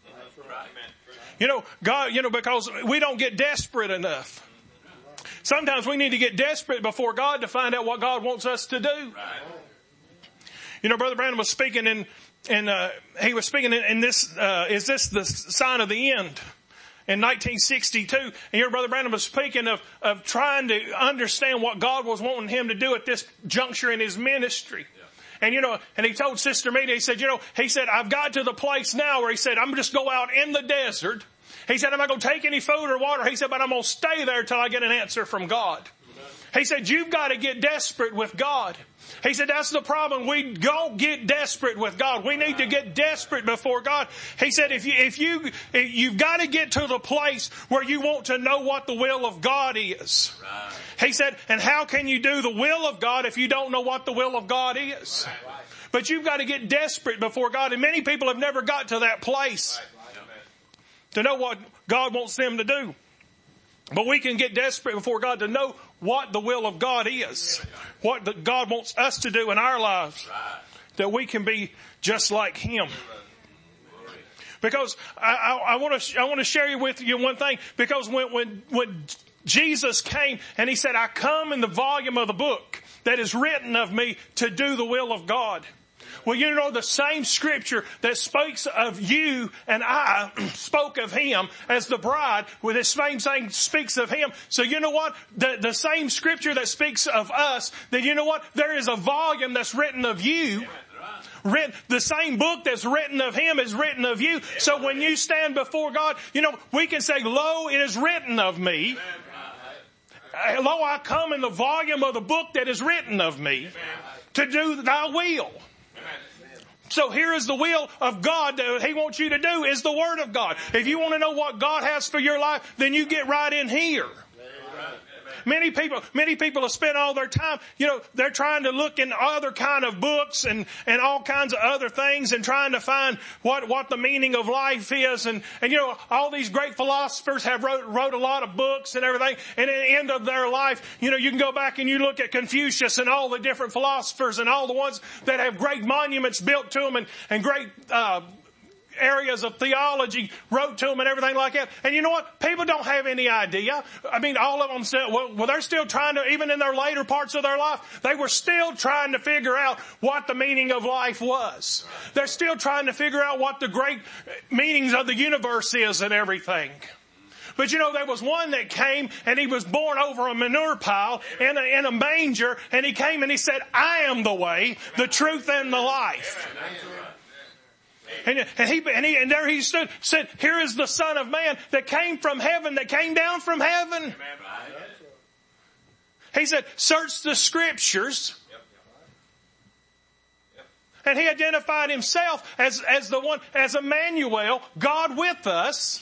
You know, God, you know, because we don't get desperate enough. Sometimes we need to get desperate before God to find out what God wants us to do. You know, Brother Branham was speaking in this, is this the sign of the end? In 1962, and your Brother Branham was speaking of trying to understand what God was wanting him to do at this juncture in his ministry. And you know, and he told Sister Media, he said, I've got to the place now where he said, I'm just go out in the desert. He said, I'm not going to take any food or water. He said, but I'm going to stay there till I get an answer from God. He said, you've got to get desperate with God. He said, that's the problem. We don't get desperate with God. We need to get desperate before God. He said, you've got to get to the place where you want to know what the will of God is. He said, and how can you do the will of God if you don't know what the will of God is? But you've got to get desperate before God. And many people have never got to that place to know what God wants them to do. But we can get desperate before God to know what the will of God is. What God wants us to do in our lives. That we can be just like Him. Because I want to share with you one thing. Because when Jesus came and He said, I come in the volume of the book that is written of me to do the will of God. Well, you know, the same scripture that speaks of you and I spoke of Him as the bride, well, the same thing speaks of Him. So you know what? The same scripture that speaks of us, then you know what? There is a volume that's written of you. The same book that's written of Him is written of you. So when you stand before God, you know, we can say, lo, it is written of me. Lo, I come in the volume of the book that is written of me to do thy will. So here is the will of God that He wants you to do is the Word of God. If you want to know what God has for your life, then you get right in here. Many people have spent all their time, you know, they're trying to look in other kind of books and all kinds of other things and trying to find what the meaning of life is. And you know, all these great philosophers have wrote a lot of books and everything. And at the end of their life, you know, you can go back and you look at Confucius and all the different philosophers and all the ones that have great monuments built to them and great, areas of theology wrote to them and everything like that. And you know what? People don't have any idea. I mean, all of them said, well, they're still trying to, even in their later parts of their life, they were still trying to figure out what the meaning of life was. They're still trying to figure out what the great meanings of the universe is and everything. But you know, there was one that came and he was born over a manure pile in a manger, and he came and he said, I am the way, the truth, and the life. And there he stood, said, here is the Son of Man that came from heaven, that came down from heaven. He said, search the Scriptures. And he identified himself as the one, as Emmanuel, God with us.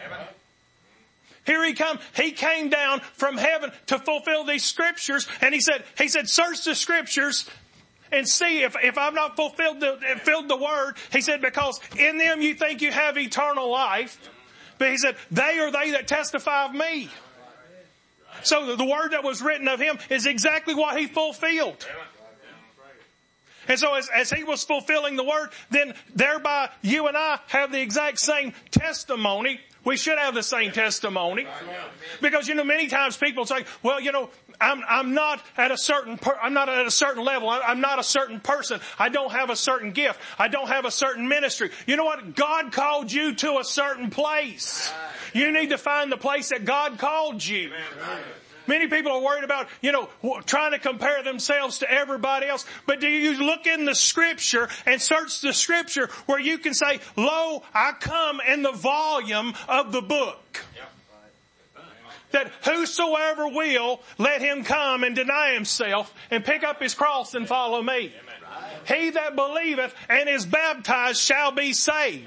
Here he came down from heaven to fulfill these Scriptures. And he said, search the Scriptures and see if I've not filled the Word. He said, because in them you think you have eternal life. But he said, they are they that testify of me. So the Word that was written of him is exactly what he fulfilled. And so as he was fulfilling the Word, then thereby you and I have the exact same testimony. We should have the same testimony. Because, many times people say, well, I'm not at a certain level. I'm not a certain person. I don't have a certain gift. I don't have a certain ministry. You know what? God called you to a certain place. You need to find the place that God called you. Many people are worried about, trying to compare themselves to everybody else. But do you look in the Scripture and search the Scripture where you can say, lo, I come in the volume of the book. That whosoever will, let him come and deny himself and pick up his cross and follow me. He that believeth and is baptized shall be saved.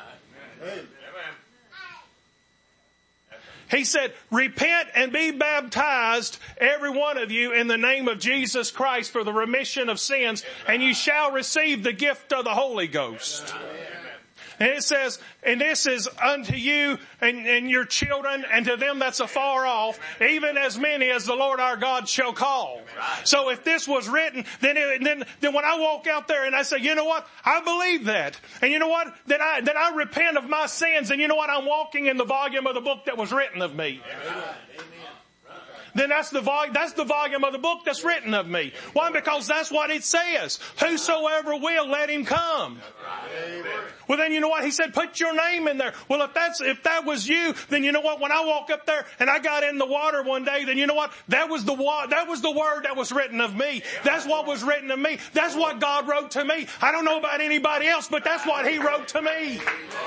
He said, repent and be baptized, every one of you, in the name of Jesus Christ for the remission of sins, and you shall receive the gift of the Holy Ghost. And it says, and this is unto you and your children and to them that's afar off, even as many as the Lord our God shall call. So if this was written, then when I walk out there and I say, you know what? I believe that. And you know what? That I repent of my sins. And you know what? I'm walking in the volume of the book that was written of me. Amen. Then that's the volume of the book that's written of me. Why? Because that's what it says. Whosoever will, let him come. Well, then you know what? He said, put your name in there. Well, if that was you, then you know what? When I walk up there and I got in the water one day, then you know what? That was the word that was written of me. That's what was written of me. That's what God wrote to me. I don't know about anybody else, but that's what He wrote to me.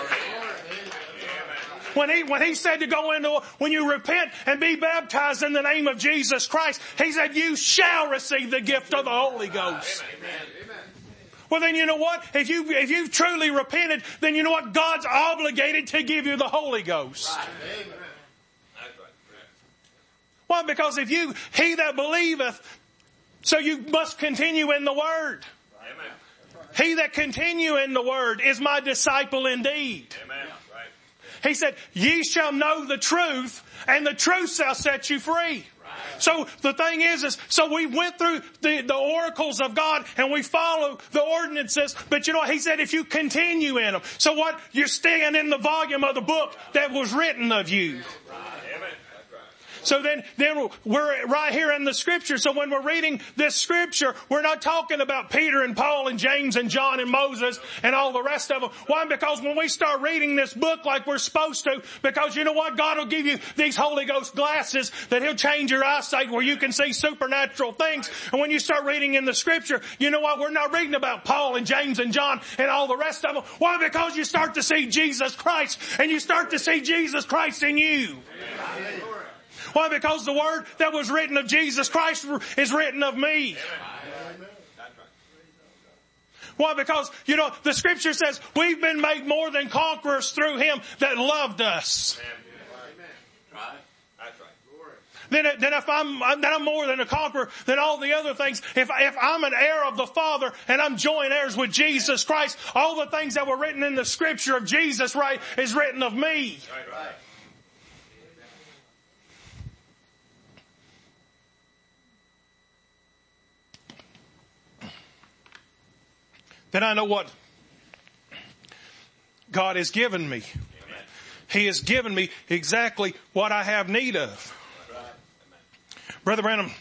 When he said to go into, when you repent and be baptized in the name of Jesus Christ, He said, you shall receive the gift of the Holy Ghost. Amen. Well, then you know what? If you've truly repented, then you know what? God's obligated to give you the Holy Ghost. Amen. Why? Because he that believeth, so you must continue in the Word. Amen. He that continue in the Word is my disciple indeed. Amen. He said, ye shall know the truth, and the truth shall set you free. Right. So the thing is so we went through the oracles of God, and we follow the ordinances, but you know what? He said, if you continue in them. So what? You're staying in the volume of the book that was written of you. Right. So then we're right here in the Scripture. So when we're reading this Scripture, we're not talking about Peter and Paul and James and John and Moses and all the rest of them. Why? Because when we start reading this book like we're supposed to, because you know what? God will give you these Holy Ghost glasses that He'll change your eyesight where you can see supernatural things. And when you start reading in the Scripture, you know what? We're not reading about Paul and James and John and all the rest of them. Why? Because you start to see Jesus Christ, and you start to see Jesus Christ in you. Amen. Why? Because the word that was written of Jesus Christ is written of me. Why? Because, you know, the Scripture says we've been made more than conquerors through Him that loved us. Then if I'm more than a conqueror than all the other things, if I'm an heir of the Father and I'm joint heirs with Jesus Christ, all the things that were written in the Scripture of Jesus, right, is written of me. Right. Then I know what God has given me. Amen. He has given me exactly what I have need of. Right. Brother Branham,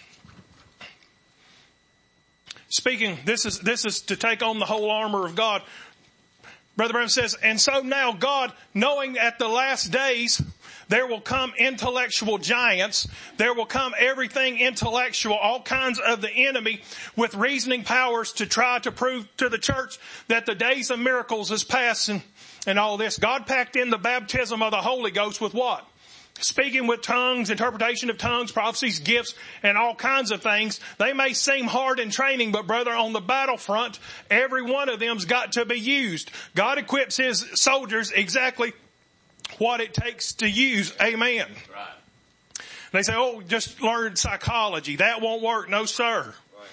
speaking, this is to take on the whole armor of God. Brother Branham says, and so now God, knowing at the last days there will come intellectual giants, there will come everything intellectual, all kinds of the enemy with reasoning powers to try to prove to the church that the days of miracles is past and all this. God packed in the baptism of the Holy Ghost with what? Speaking with tongues, interpretation of tongues, prophecies, gifts, and all kinds of things. They may seem hard in training, but brother, on the battlefront, every one of them's got to be used. God equips His soldiers exactly what it takes to use. Amen. Right. They say, oh, just learn psychology. That won't work. No, sir. Right.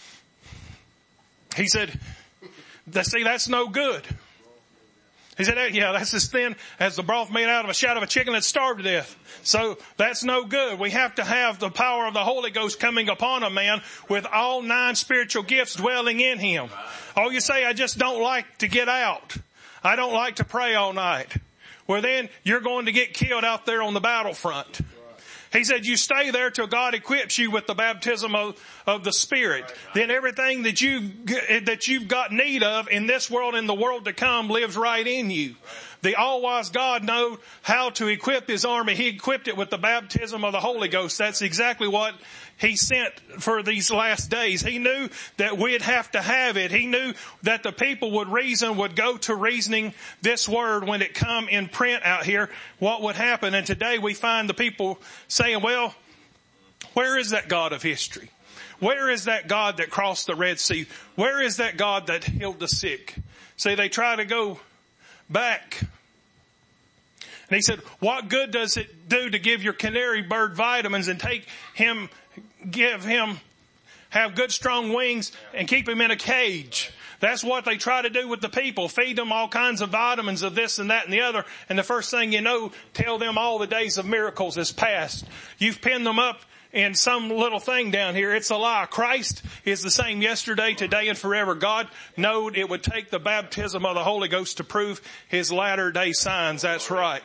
He said, see, that's no good. He said, yeah, that's as thin as the broth made out of a shadow of a chicken that starved to death. So that's no good. We have to have the power of the Holy Ghost coming upon a man with all 9 spiritual gifts dwelling in him. Oh, you say, I just don't like to get out. I don't like to pray all night. Well, then you're going to get killed out there on the battlefront. He said, you stay there till God equips you with the baptism of the Spirit. Then everything that you've got need of in this world and the world to come lives right in you. The all-wise God knows how to equip His army. He equipped it with the baptism of the Holy Ghost. That's exactly what He sent for these last days. He knew that we'd have to have it. He knew that the people would go to reasoning this word when it come in print out here, what would happen. And today we find the people saying, well, where is that God of history? Where is that God that crossed the Red Sea? Where is that God that healed the sick? See, they try to go back. And he said, what good does it do to give your canary bird vitamins and have good strong wings and keep him in a cage? That's what they try to do with the people. Feed them all kinds of vitamins of this and that and the other. And the first thing you know, tell them all the days of miracles is past. You've pinned them up in some little thing down here. It's a lie. Christ is the same yesterday, today, and forever. God knowed it would take the baptism of the Holy Ghost to prove His latter day signs. That's right.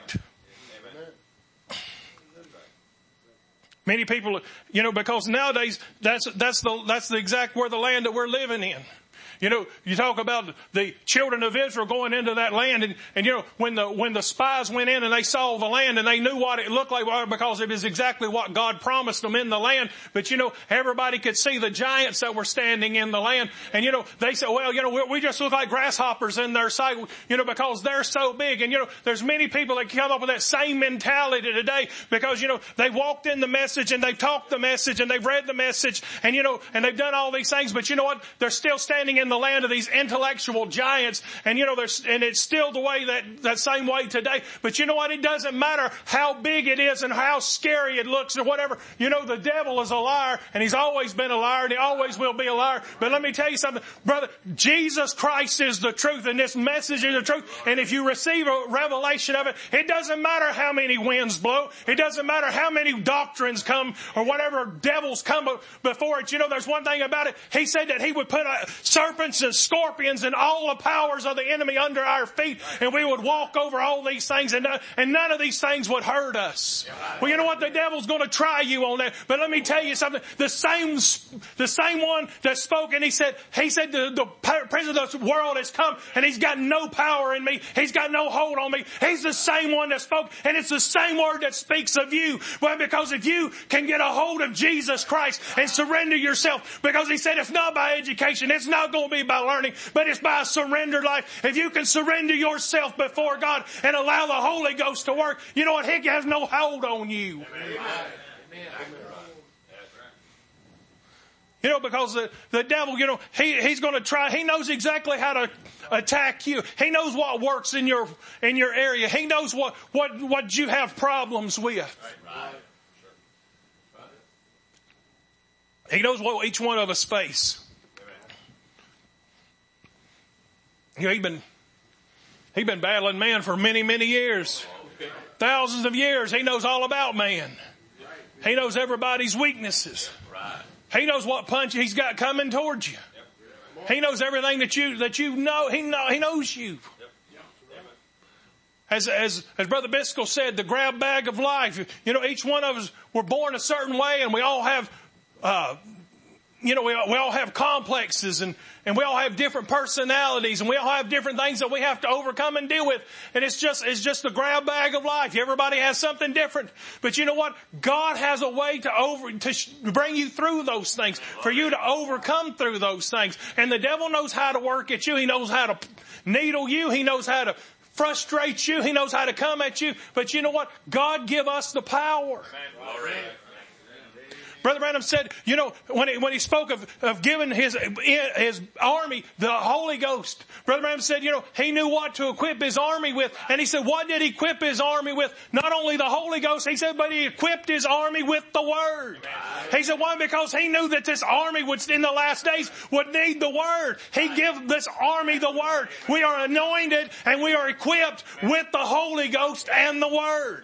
Many people, because nowadays that's the exact where the land that we're living in. You talk about the children of Israel going into that land and when the spies went in and they saw the land and they knew what it looked like because it was exactly what God promised them in the land. But everybody could see the giants that were standing in the land. And they said, well, we just look like grasshoppers in their sight, because they're so big. And there's many people that come up with that same mentality today because, they walked in the message and they've talked the message and they've read the message and, and they've done all these things. But you know what? They're still standing in the land of these intellectual giants. And and it's still the way that same way today. But you know what? It doesn't matter how big it is and how scary it looks or whatever. The devil is a liar and he's always been a liar and he always will be a liar. But let me tell you something, brother, Jesus Christ is the truth and this message is the truth. And if you receive a revelation of it, it doesn't matter how many winds blow. It doesn't matter how many doctrines come or whatever devils come before it. There's one thing about it. He said that He would put serpents and scorpions and all the powers of the enemy under our feet, and we would walk over all these things, and none of these things would hurt us. Well, you know what? The devil's going to try you on that. But let me tell you something. The same one that spoke, and he said the prince of the world has come, and he's got no power in me. He's got no hold on me. He's the same one that spoke, and it's the same word that speaks of you. Well, because if you can get a hold of Jesus Christ and surrender yourself, because He said it's not by education, it's not going to be by learning, but it's by a surrendered life. If you can surrender yourself before God and allow the Holy Ghost to work, you know what? He has no hold on you. Amen. Because the devil, he's going to try. He knows exactly how to attack you. He knows what works in your area. He knows what you have problems with. He knows what each one of us face. He's been battling man for many, many years. Thousands of years. He knows all about man. He knows everybody's weaknesses. He knows what punch He's got coming towards you. He knows everything that you know. He knows you. As Brother Biscoe said, the grab bag of life. Each one of us were born a certain way, and we all have we all have complexes and we all have different personalities and we all have different things that we have to overcome and deal with. And it's just the grab bag of life. Everybody has something different. But you know what? God has a way to bring you through those things, for you to overcome through those things. And the devil knows how to work at you. He knows how to needle you. He knows how to frustrate you. He knows how to come at you. But you know what? God give us the power. Brother Branham said, when he spoke of giving his army the Holy Ghost, Brother Branham said, he knew what to equip his army with. And he said, what did he equip his army with? Not only the Holy Ghost, he said, but he equipped his army with the Word. He said, why? Because he knew that this army in the last days would need the Word. He gave this army the Word. We are anointed and we are equipped with the Holy Ghost and the Word.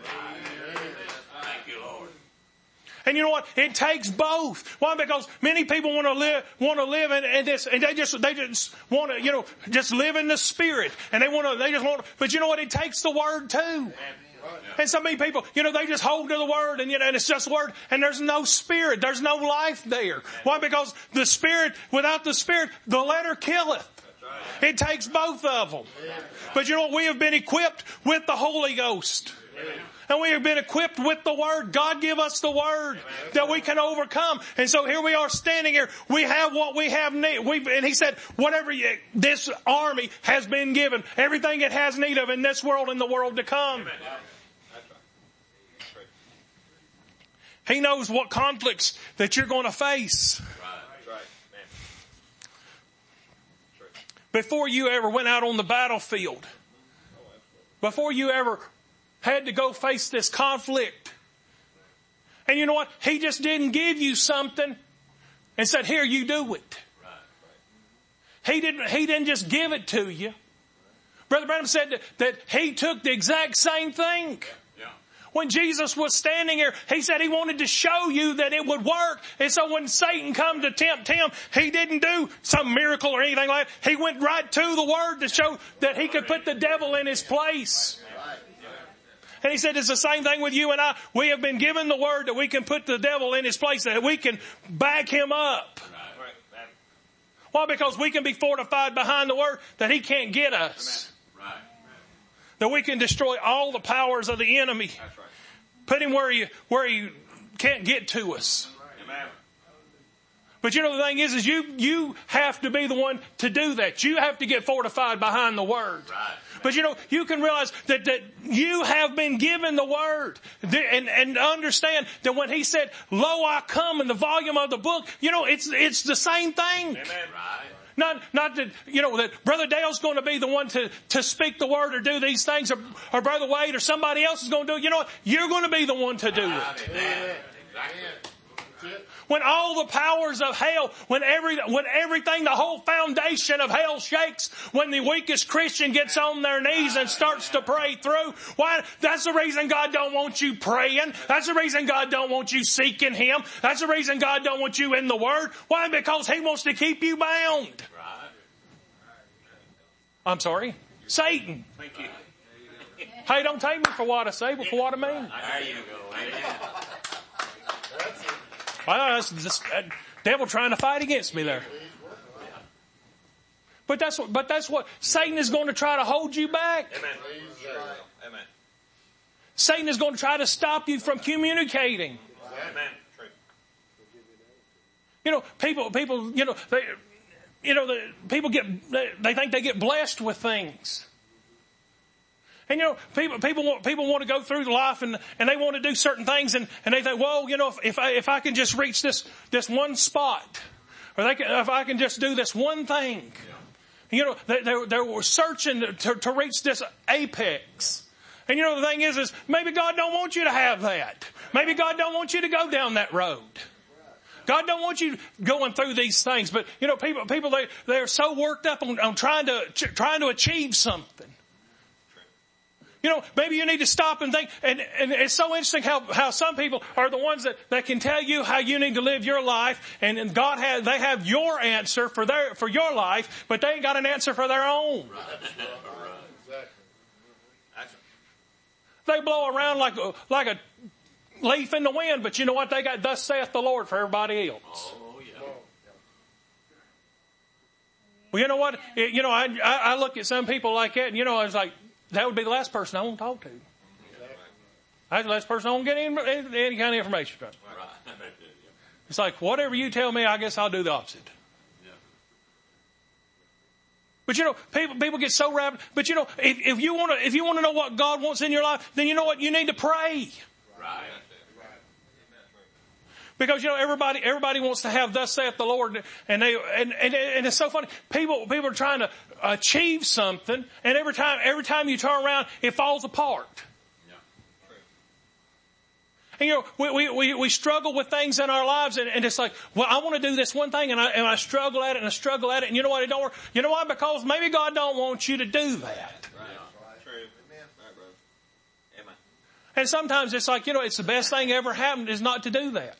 And you know what? It takes both. Why? Because many people want to live in this, and they just want to, just live in the Spirit. And but you know what? It takes the Word too. And so many people, they just hold to the Word and it's just Word, and there's no Spirit. There's no life there. Why? Because the Spirit, without the Spirit, the letter killeth. It takes both of them. But you know what? We have been equipped with the Holy Ghost. And we have been equipped with the Word. God give us the Word that we can overcome. And so here we are standing here. We have what we have need. And he said, whatever this army has been given, everything it has need of in this world and the world to come. He knows what conflicts that you're going to face. Before you ever went out on the battlefield, before you ever had to go face this conflict. And you know what? He just didn't give you something and said, here, you do it. He didn't just give it to you. Brother Branham said that he took the exact same thing. When Jesus was standing here, he said he wanted to show you that it would work. And so when Satan come to tempt him, he didn't do some miracle or anything like that. He went right to the Word to show that he could put the devil in his place. And he said it's the same thing with you and I. We have been given the Word that we can put the devil in his place, that we can back him up. Why? Because we can be fortified behind the Word that he can't get us. That we can destroy all the powers of the enemy. Put him where he can't get to us. But the thing is you have to be the one to do that. You have to get fortified behind the Word. But you can realize that you have been given the Word. And understand that when he said, lo, I come in the volume of the book, it's the same thing. Amen. Not that, that Brother Dale's going to be the one to speak the Word or do these things, or Brother Wade or somebody else is going to do it. You know what? You're going to be the one to do it. Amen. When all the powers of hell, when everything, the whole foundation of hell shakes, when the weakest Christian gets on their knees and starts to pray through, why? That's the reason God don't want you praying. That's the reason God don't want you seeking Him. That's the reason God don't want you in the Word. Why? Because He wants to keep you bound. I'm sorry? Satan. Thank you. Hey, don't take me for what I say, but for what I mean. There you go. Well, that's just devil trying to fight against me there. But that's what Satan is going to try to hold you back. Amen. Satan is going to try to stop you from communicating. Amen. People, people they think they get blessed with things. And people want to go through life and they want to do certain things and they think, well, if I can just reach this one spot, or if I can just do this one thing, they were searching to reach this apex. And the thing is maybe God don't want you to have that. Maybe God don't want you to go down that road. God don't want you going through these things. But people they're so worked up on trying to achieve something. Maybe you need to stop and think, and it's so interesting how some people are the ones that can tell you how you need to live your life, and they have your answer for your life, but they ain't got an answer for their own. They blow around like a leaf in the wind, but you know what? They got thus saith the Lord for everybody else. Well, you know what? I look at some people like that, and I was like, that would be the last person I want to talk to. That's the last person I won't get any kind of information from. It's like, whatever you tell me, I guess I'll do the opposite. But people get so wrapped. But if you want to know what God wants in your life, then you know what? You need to pray. Right. Because everybody wants to have "Thus saith the Lord," and it's so funny. People are trying to achieve something, and every time you turn around, it falls apart. And we struggle with things in our lives, and it's like, well, I want to do this one thing, and I struggle at it, and I struggle at it, and you know what? It don't work. You know why? Because maybe God don't want you to do that. And sometimes it's like, it's the best thing ever happened is not to do that.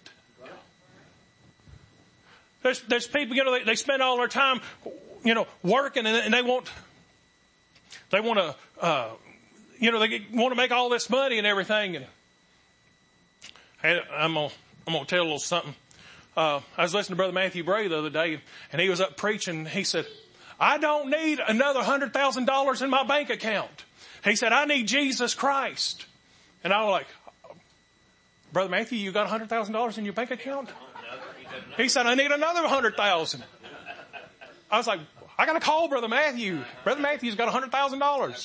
There's people, they spend all their time, working, and they want to make all this money and everything. And I'm gonna tell a little something. I was listening to Brother Matthew Bray the other day, and he was up preaching. He said, "I don't need another $100,000 in my bank account." He said, "I need Jesus Christ." And I was like, "Brother Matthew, you got $100,000 in your bank account?" He said, "I need another 100,000." I was like, "I got to call Brother Matthew. Brother Matthew's got $100,000.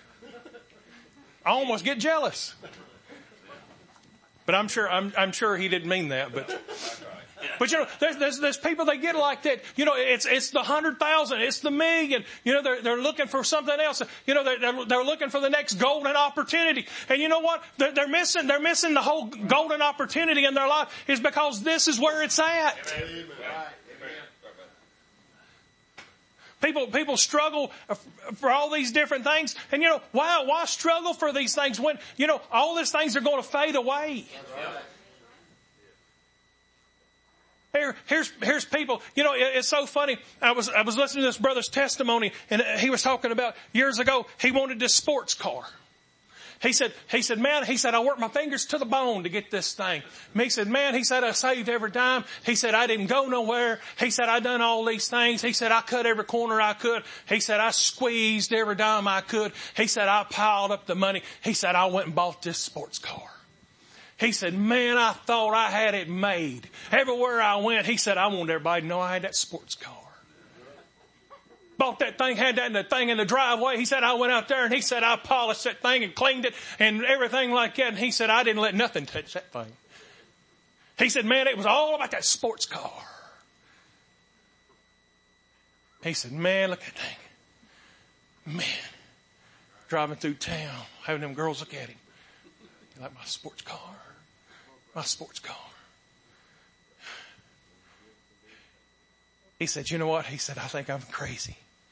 I almost get jealous. But I'm sure he didn't mean that. But there's people that get like that. It's the 100,000, it's the million. They're looking for something else. They're looking for the next golden opportunity. And you know what? They're missing the whole golden opportunity in their life is because this is where it's at. People struggle for all these different things. And why struggle for these things when, all these things are going to fade away? Here's people, it's so funny. I was listening to this brother's testimony, and he was talking about years ago, he wanted this sports car. He said, "Man," he said, "I worked my fingers to the bone to get this thing." He said, "Man," he said, "I saved every dime." He said, "I didn't go nowhere." He said, "I done all these things." He said, "I cut every corner I could." He said, "I squeezed every dime I could." He said, "I piled up the money." He said, "I went and bought this sports car." He said, "Man, I thought I had it made. Everywhere I went," he said, "I wanted everybody to know I had that sports car." Bought that thing, had that thing in the driveway. He said, "I went out there," and he said, "I polished that thing and cleaned it and everything like that." And he said, "I didn't let nothing touch that thing." He said, "Man, it was all about that sports car." He said, "Man, look at that thing. Man, driving through town, having them girls look at him. You like my sports car? My sports car." He said, "You know what?" He said, "I think I'm crazy."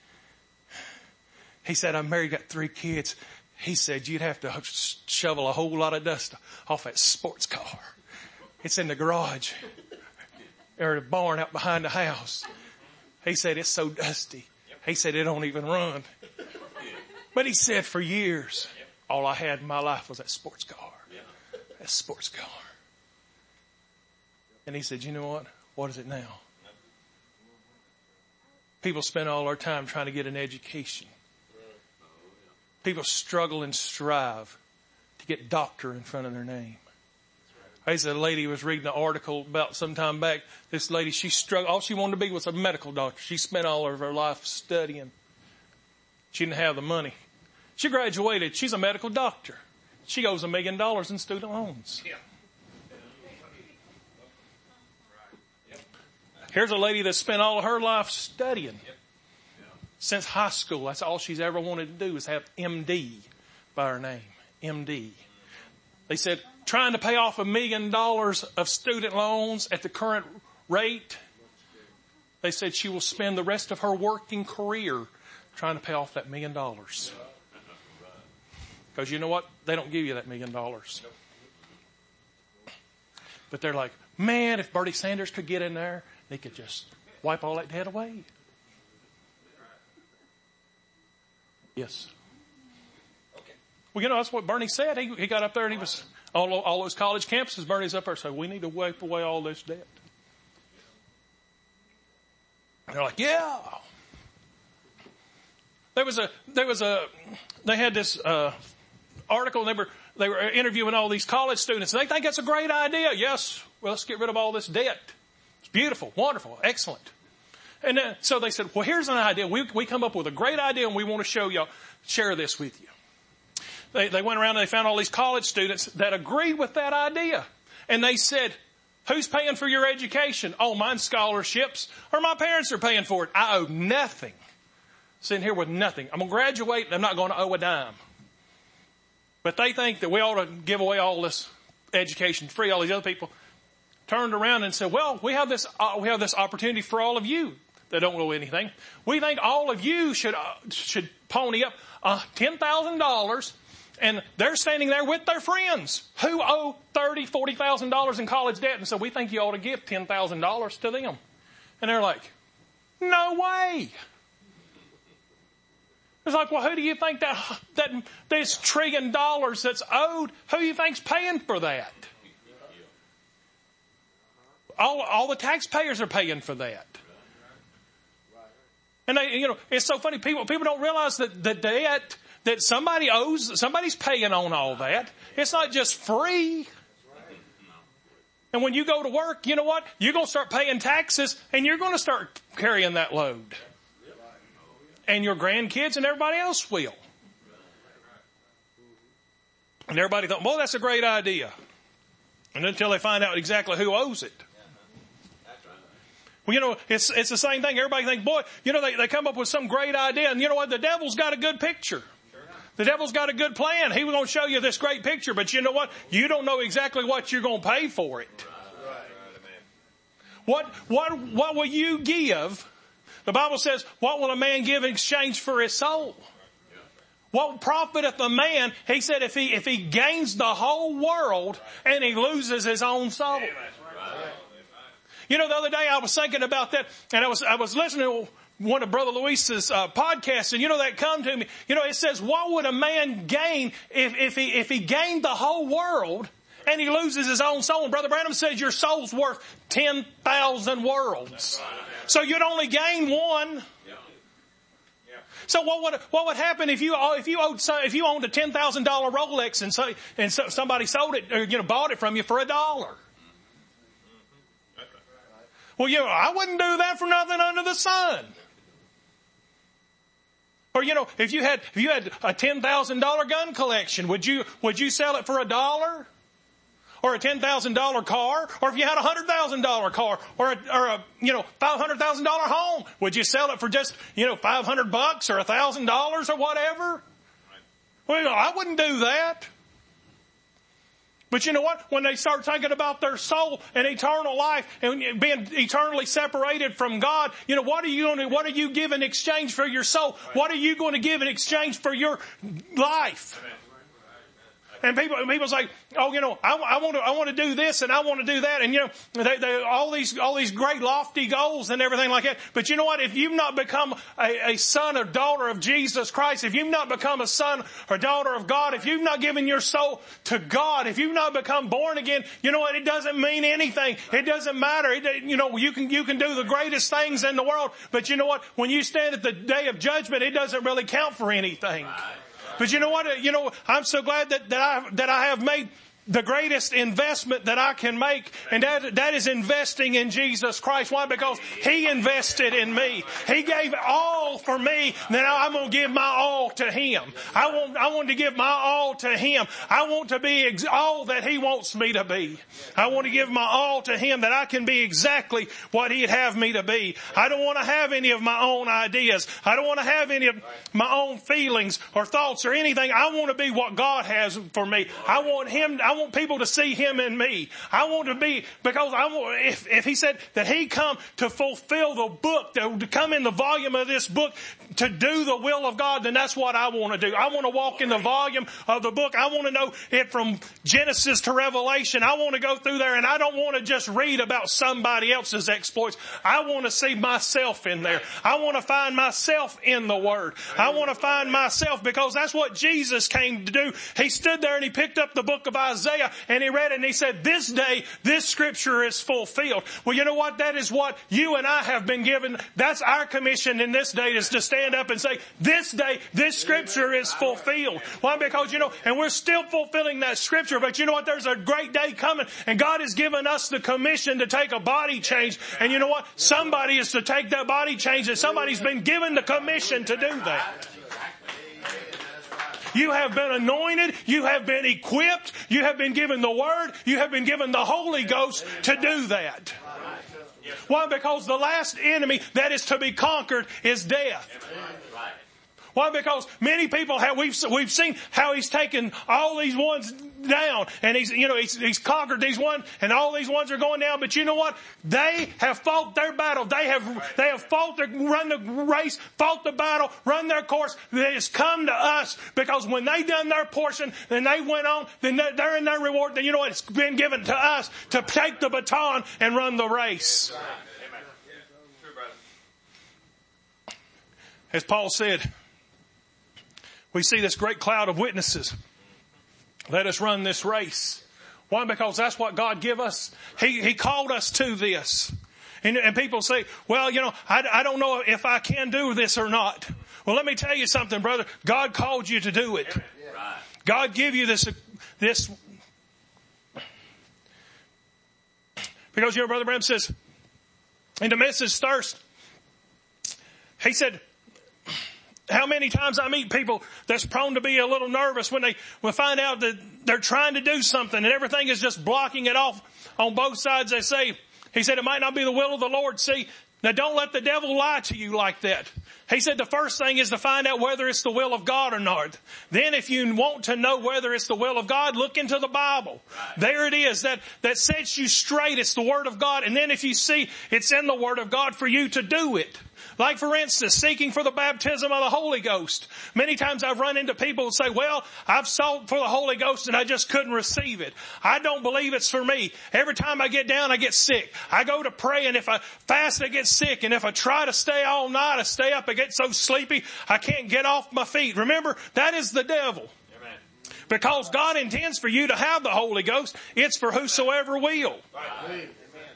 He said, "I'm married, got 3 kids." He said, "You'd have to shovel a whole lot of dust off that sports car. It's in the garage or the barn out behind the house." He said, "It's so dusty." He said, "It don't even run." But he said, "For years, all I had in my life was that sports car. That sports car." And he said, "You know what? What is it now?" People spend all their time trying to get an education. People struggle and strive to get doctor in front of their name. There's a lady who was reading an article about some time back. This lady, she struggled. All she wanted to be was a medical doctor. She spent all of her life studying. She didn't have the money. She graduated. She's a medical doctor. She owes $1 million in student loans. Here's a lady that spent all of her life studying. Since high school, that's all she's ever wanted to do is have MD by her name. MD. They said, trying to pay off $1 million of student loans at the current rate, they said she will spend the rest of her working career trying to pay off that $1 million. Because you know what? They don't give you that $1 million. But they're like, man, if Bernie Sanders could get in there, they could just wipe all that debt away. Yes. Well, you know, that's what Bernie said. He got up there and he was, all those college campuses, Bernie's up there and said, we need to wipe away all this debt. And they're like, yeah. they had this article, and they were interviewing all these college students, and they think that's a great idea. Yes, well, let's get rid of all this debt. It's beautiful, wonderful, excellent. And so they said, well, here's an idea. We come up with a great idea, and we want to share this with you. They went around and they found all these college students that agreed with that idea. And they said, who's paying for your education? Oh, mine's scholarships, or my parents are paying for it. I owe nothing. Sitting here with nothing. I'm going to graduate and I'm not going to owe a dime. But they think that we ought to give away all this education free. All these other people turned around and said, well, we have this opportunity for all of you that don't owe anything. We think all of you should pony up $10,000, and they're standing there with their friends who owe $30,000, $40,000 in college debt. And so we think you ought to give $10,000 to them. And they're like, no way. It's like, well, who do you think that this $1 trillion that's owed, who do you think's paying for that? All the taxpayers are paying for that. And it's so funny. People don't realize that the debt that somebody owes, somebody's paying on all that. It's not just free. And when you go to work, you know what? You're going to start paying taxes, and you're going to start carrying that load. And your grandkids and everybody else will. And everybody thought, well, that's a great idea. And until they find out exactly who owes it. Well, it's the same thing. Everybody thinks, boy, they come up with some great idea. And you know what? The devil's got a good picture. The devil's got a good plan. He was going to show you this great picture. But you know what? You don't know exactly what you're going to pay for it. What will you give? The Bible says, what will a man give in exchange for his soul? What profiteth a man? He said, if he gains the whole world and he loses his own soul. The other day I was thinking about that, and I was listening to one of Brother Luis's podcasts, and that come to me. It says, what would a man gain if he gained the whole world and he loses his own soul? And Brother Branham says your soul's worth 10,000 worlds. So you'd only gain one. So what would happen if you owned a $10,000 Rolex and somebody sold it or bought it from you for $1? Well, I wouldn't do that for nothing under the sun. Or if you had a $10,000 gun collection, would you sell it for $1? Or a $10,000 car? Or if you had a $100,000 car or a $500,000 home, would you sell it for just $500 or $1,000 or whatever? Well, I wouldn't do that. But you know what? When they start thinking about their soul and eternal life and being eternally separated from God, what are you give in exchange for your soul? What are you going to give in exchange for your life? And people say, oh, I want to do this and I want to do that. And, they all these great lofty goals and everything like that. But you know what? If you've not become a son or daughter of Jesus Christ, if you've not become a son or daughter of God, if you've not given your soul to God, if you've not become born again, you know what? It doesn't mean anything. It doesn't matter. You can do the greatest things in the world. But you know what? When you stand at the day of judgment, it doesn't really count for anything. But you know what? I'm so glad that I have made the greatest investment that I can make, and that is investing in Jesus Christ. Why? Because He invested in me. He gave all for me. Now I'm going to give my all to Him. I want to give my all to Him. I want to be all that He wants me to be. I want to give my all to Him that I can be exactly what He'd have me to be. I don't want to have any of my own ideas. I don't want to have any of my own feelings or thoughts or anything. I want to be what God has for me. I want people to see Him in me. I want to be, because if He said that He come to fulfill the book, to come in the volume of this book to do the will of God, then that's what I want to do. I want to walk in the volume of the book. I want to know it from Genesis to Revelation. I want to go through there, and I don't want to just read about somebody else's exploits. I want to see myself in there. I want to find myself in the Word. I want to find myself, because that's what Jesus came to do. He stood there and He picked up the book of Isaiah Isaiah and he read it and he said, this day, this scripture is fulfilled. Well, you know what? That is what you and I have been given. That's our commission in this day, is to stand up and say, this day, this scripture is fulfilled. Why? Because, and we're still fulfilling that scripture, but you know what? There's a great day coming and God has given us the commission to take a body change. And you know what? Somebody is to take that body change, and somebody's been given the commission to do that. You have been anointed. You have been equipped. You have been given the Word. You have been given the Holy Ghost to do that. Why? Because the last enemy that is to be conquered is death. Why? Because many people we've seen how he's taken all these ones down, and he's conquered these ones, and all these ones are going down. But you know what? They have fought their battle. They have fought run the race, fought the battle, run their course. It has come to us, because when they done their portion, then they went on, then they're in their reward. Then you know what? It's been given to us to take the baton and run the race. As Paul said, we see this great cloud of witnesses. Let us run this race. Why? Because that's what God give us. He called us to this. And people say, well, I don't know if I can do this or not. Well, let me tell you something, brother. God called you to do it. God give you this. Because Brother Branham says, in the message thirst, he said, how many times I meet people that's prone to be a little nervous when they find out that they're trying to do something and everything is just blocking it off on both sides. They say, he said, it might not be the will of the Lord. See, now don't let the devil lie to you like that. He said the first thing is to find out whether it's the will of God or not. Then if you want to know whether it's the will of God, look into the Bible. There it is. That sets you straight. It's the Word of God. And then if you see it's in the Word of God for you to do it. Like, for instance, seeking for the baptism of the Holy Ghost. Many times I've run into people who say, well, I've sought for the Holy Ghost and I just couldn't receive it. I don't believe it's for me. Every time I get down, I get sick. I go to pray, and if I fast, I get sick. And if I try to stay all night, I stay up, I get so sleepy, I can't get off my feet. Remember, that is the devil. Amen. Because God intends for you to have the Holy Ghost. It's for whosoever will. Right.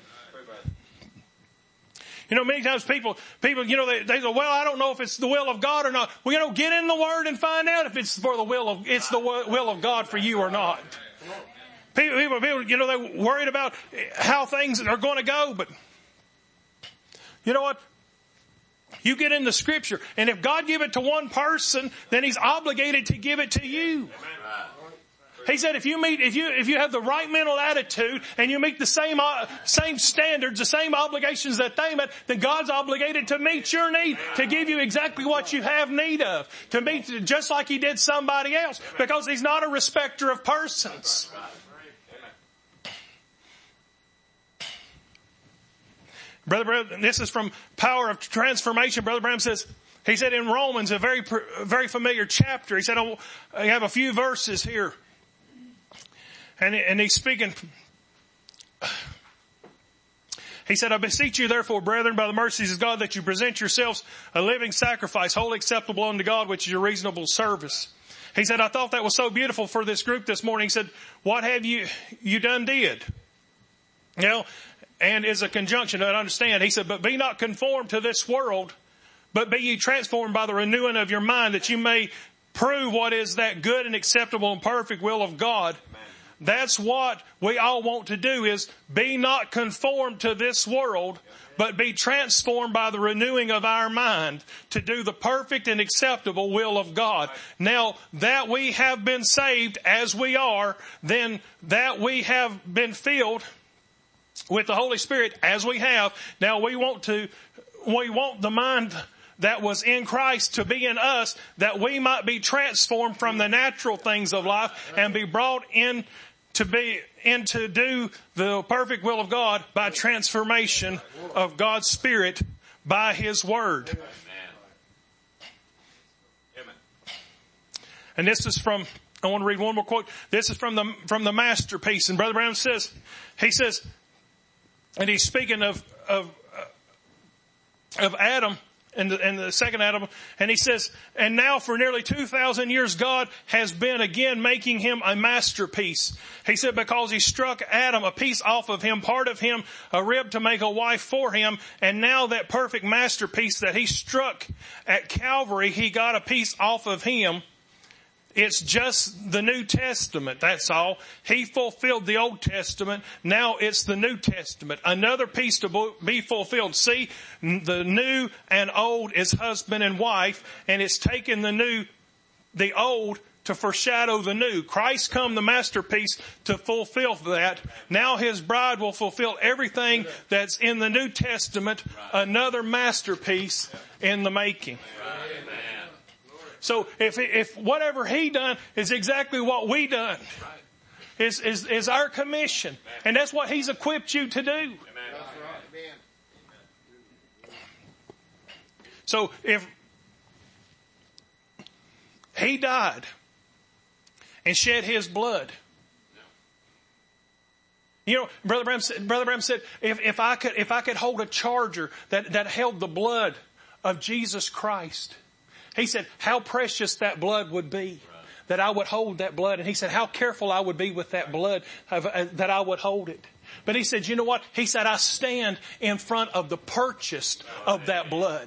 Many times people, they go, well, I don't know if it's the will of God or not. Well, get in the Word and find out if it's the will of God for you or not. People, they're worried about how things are going to go, but you know what? You get in the Scripture, and if God give it to one person, then He's obligated to give it to you. He said, if you have the right mental attitude and you meet the same standards, the same obligations that they met, then God's obligated to meet your need, to give you exactly what you have need of, to meet just like He did somebody else, because He's not a respecter of persons. Brother Branham, this is from Power of Transformation. Brother Branham says, he said in Romans, a very, very familiar chapter, he said, I have a few verses here. And he's speaking. He said, I beseech you therefore, brethren, by the mercies of God, that you present yourselves a living sacrifice, wholly acceptable unto God, which is your reasonable service. He said, I thought that was so beautiful for this group this morning. He said, what have you done did? And is a conjunction, I understand. He said, but be not conformed to this world, but be ye transformed by the renewing of your mind, that you may prove what is that good and acceptable and perfect will of God. That's what we all want to do, is be not conformed to this world, but be transformed by the renewing of our mind to do the perfect and acceptable will of God. Now, that we have been saved as we are, then that we have been filled with the Holy Spirit as we have. Now we want the mind that was in Christ to be in us, that we might be transformed from the natural things of life and be brought in to do the perfect will of God by transformation of God's Spirit by His Word. Amen. And this is from, I want to read one more quote. This is from the masterpiece. And Brother Branham says, and he's speaking of Adam And the second Adam, and he says, and now for nearly 2,000 years, God has been again making him a masterpiece. He said, because he struck Adam a piece off of him, part of him, a rib to make a wife for him. And now that perfect masterpiece that he struck at Calvary, he got a piece off of him. It's just the New Testament, that's all. He fulfilled the Old Testament. Now it's the New Testament. Another piece to be fulfilled. See, the new and old is husband and wife, and it's taken the old to foreshadow the new. Christ come the masterpiece to fulfill that. Now his bride will fulfill everything that's in the New Testament. Another masterpiece in the making. So if whatever he done is exactly what we done, is our commission. And that's what he's equipped you to do. So if he died and shed his blood, you know, Brother Branham said, if I could hold a charger that held the blood of Jesus Christ, he said, how precious that blood would be, that I would hold that blood. And he said, how careful I would be with that blood, that I would hold it. But he said, you know what? He said, I stand in front of the purchased of that blood.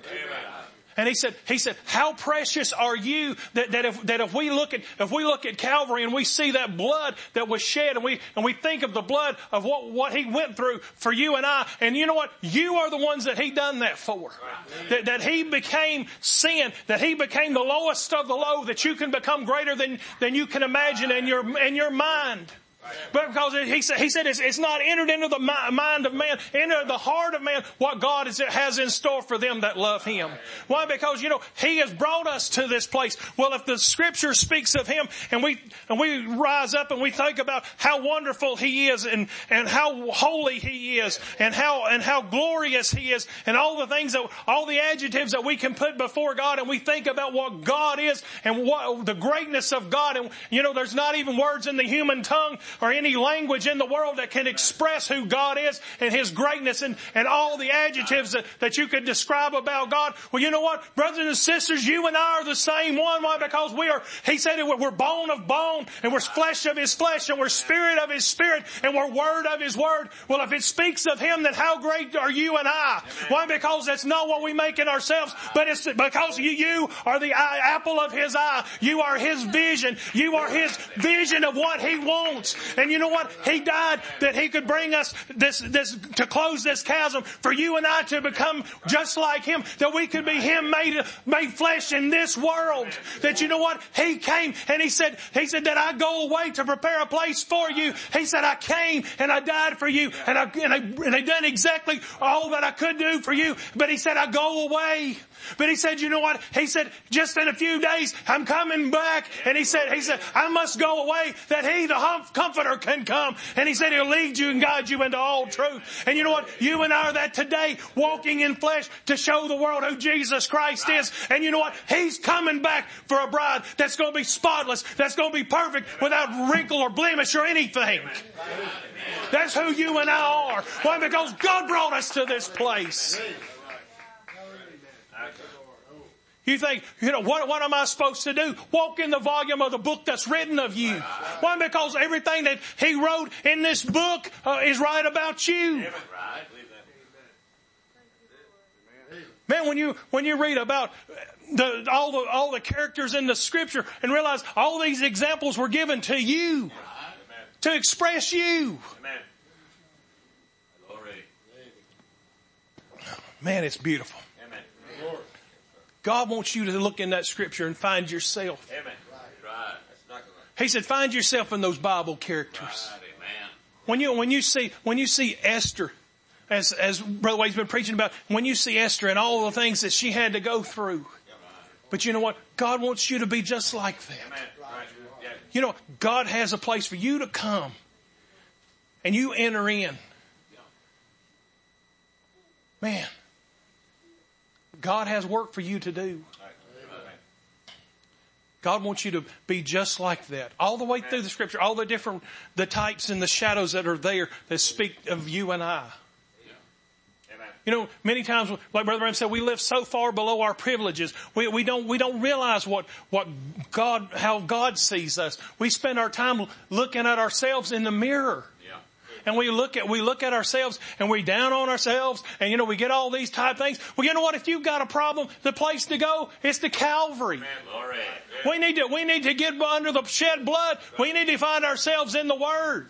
And he said, how precious are you that if we look at Calvary and we see that blood that was shed and we think of the blood of what he went through for you and I, and you know what? You are the ones that he done that for. That he became sin, that he became the lowest of the low, that you can become greater than you can imagine in your mind. But because he said it's not entered into the mind of man, into the heart of man, what God has in store for them that love him. Why? Because, you know, he has brought us to this place. Well, if the scripture speaks of him and we rise up and we think about how wonderful he is and how holy he is and how glorious he is and all the adjectives that we can put before God, and we think about what God is and what the greatness of God, and you know, there's not even words in the human tongue or any language in the world that can express who God is and his greatness and all the adjectives that you could describe about God. Well, you know what, brothers and sisters, you and I are the same one. Why? Because he said we're bone of bone, and we're flesh of his flesh, and we're spirit of his spirit, and we're word of his word. Well, if it speaks of him, then how great are you and I? Why? Because that's not what we make it ourselves, but it's because you are the apple of his eye. You are his vision. You are his vision of what he wants. And you know what? He died that he could bring us this to close this chasm for you and I to become just like him, that we could be him made flesh in this world. That you know what? He came and he said that I go away to prepare a place for you. He said I came and I died for you and I done exactly all that I could do for you. But he said I go away. But he said, you know what? He said, just in a few days, I'm coming back. And he said, I must go away that he, the comforter, can come. And he said, he'll lead you and guide you into all truth. And you know what? You and I are that today, walking in flesh to show the world who Jesus Christ is. And you know what? He's coming back for a bride that's going to be spotless, that's going to be perfect, without wrinkle or blemish or anything. That's who you and I are. Why? Because God brought us to this place. You think, what am I supposed to do? Walk in the volume of the book that's written of you. Why? Because everything that he wrote in this book is right about you. Man, when you read about all the characters in the scripture and realize all these examples were given to you, to express you. Man, it's beautiful. God wants you to look in that scripture and find yourself. Amen. Right. He said, find yourself in those Bible characters. Right. When you see Esther, as Brother Wade's been preaching about, when you see Esther and all the things that she had to go through, but you know what? God wants you to be just like that. Right. You know, God has a place for you to come and you enter in. Man. God has work for you to do. God wants you to be just like that. All the way through the scripture, all the types and the shadows that are there that speak of you and I. many times, like Brother Ram said, we live so far below our privileges. We don't realize how God sees us. We spend our time looking at ourselves in the mirror. And we look at ourselves and we down on ourselves and, we get all these type things. Well, you know what? If you've got a problem, the place to go is to Calvary. We need to get under the shed blood. We need to find ourselves in the Word.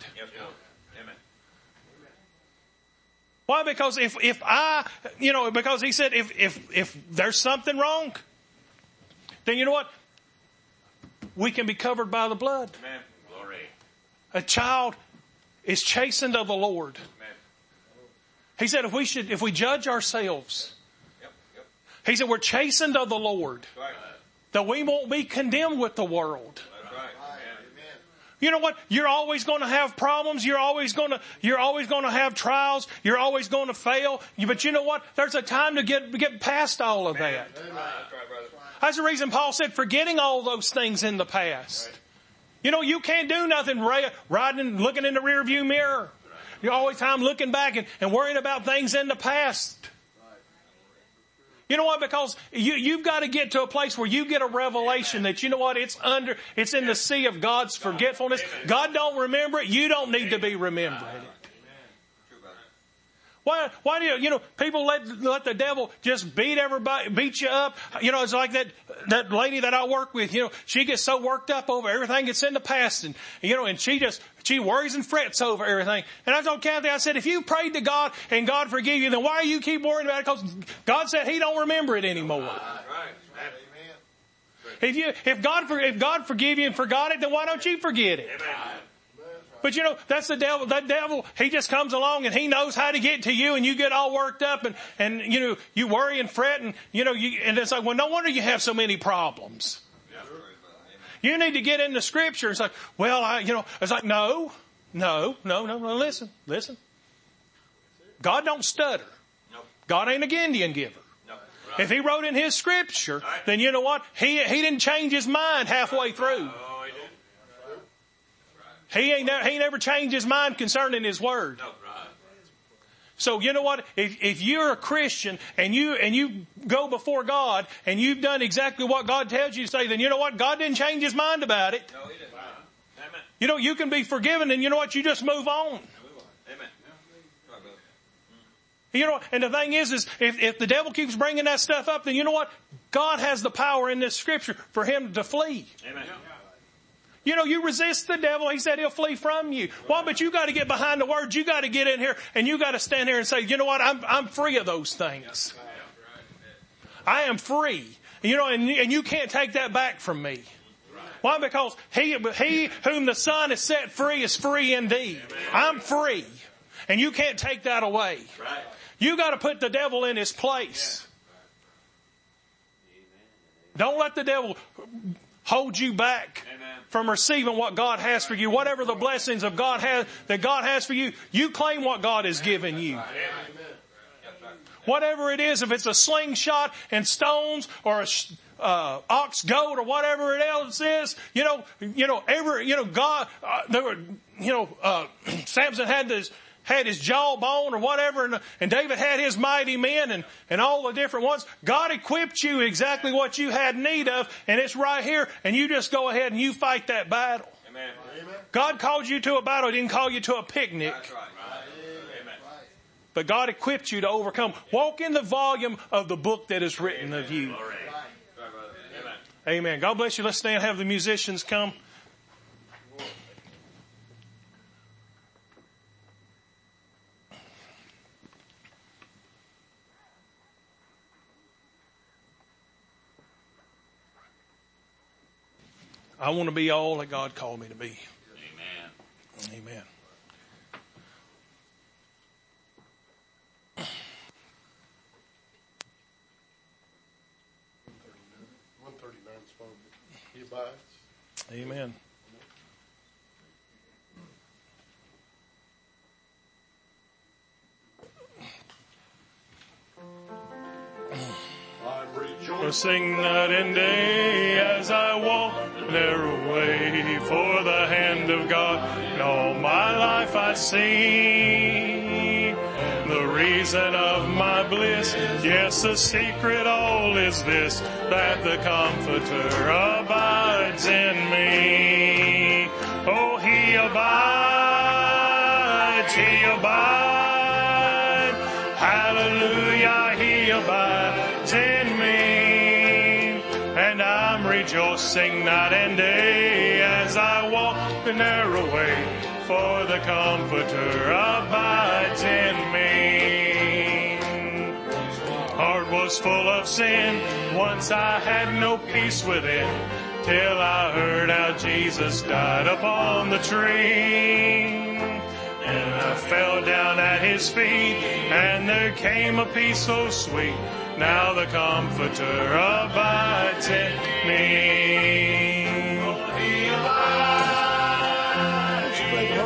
Why? Because if because He said if there's something wrong, then you know what? We can be covered by the blood. Amen. Glory. A child is chastened of the Lord. Amen. He said if we judge ourselves, He said we're chastened of the Lord, that we won't be condemned with the world. You know what? You're always going to have problems. You're always going to have trials. You're always going to fail. But you know what? There's a time to get past all of that. That's the reason Paul said, forgetting all those things in the past. You can't do nothing riding, looking in the rear view mirror. You're always time looking back and worrying about things in the past. You know what? Because you've got to get to a place where you get a revelation that you know what? It's in the sea of God's forgetfulness. God don't remember it. You don't need to be remembering it. Why do people let the devil just beat you up? It's like that lady that I work with, she gets so worked up over everything that's in the past and she worries and frets over everything. And I told Kathy, I said, if you prayed to God and God forgive you, then why do you keep worrying about it? Because God said He don't remember it anymore. If God forgive you and forgot it, then why don't you forget it? But that's the devil. That devil, he just comes along and he knows how to get to you and you get all worked up and you worry and fret and and it's like, well, no wonder you have so many problems. You need to get into Scripture. It's like, well, it's like, no, listen. God don't stutter. God ain't a Indian giver. If He wrote in His Scripture, then you know what? He didn't change His mind halfway through. He never changed His mind concerning His Word. So you know what? If you're a Christian and you go before God and you've done exactly what God tells you to say, then you know what? God didn't change His mind about it. No, He didn't. You can be forgiven and you know what? You just move on. Amen. And the thing is if the devil keeps bringing that stuff up, then you know what? God has the power in this Scripture for him to flee. Amen. You resist the devil. He said he'll flee from you. Well, but you got to get behind the Word. You got to get in here and you got to stand here and say, you know what? I'm free of those things. I am free. And you can't take that back from me. Why? Because he whom the Son has set free is free indeed. I'm free. And you can't take that away. You got to put the devil in his place. Don't let the devil hold you back from receiving what God has for you. Whatever the blessings of God has for you, you claim what God has given you. Whatever it is, if it's a slingshot and stones or a ox goad or whatever it else is, God, Samson had his jawbone or whatever, and David had his mighty men and all the different ones. God equipped you exactly what you had need of, and it's right here, and you just go ahead and you fight that battle. Amen. God called you to a battle. He didn't call you to a picnic. That's right. Amen. But God equipped you to overcome. Walk in the volume of the book that is written of you. Amen. God bless you. Let's stand and have the musicians come. I want to be all that God called me to be. Amen. Amen. Amen. I sing night and day as I walk narrow way for the hand of God. And all my life I see the reason of my bliss. Yes, the secret all is this, that the Comforter abides in me. Oh, He abides, He abides. Hallelujah, He abides in me. And I'm rejoicing night and day as I walk the narrow way, for the Comforter abides in me. Heart was full of sin, once I had no peace within, till I heard how Jesus died upon the tree. And I fell down at His feet, and there came a peace so sweet. Now the Comforter abides in me. He abides.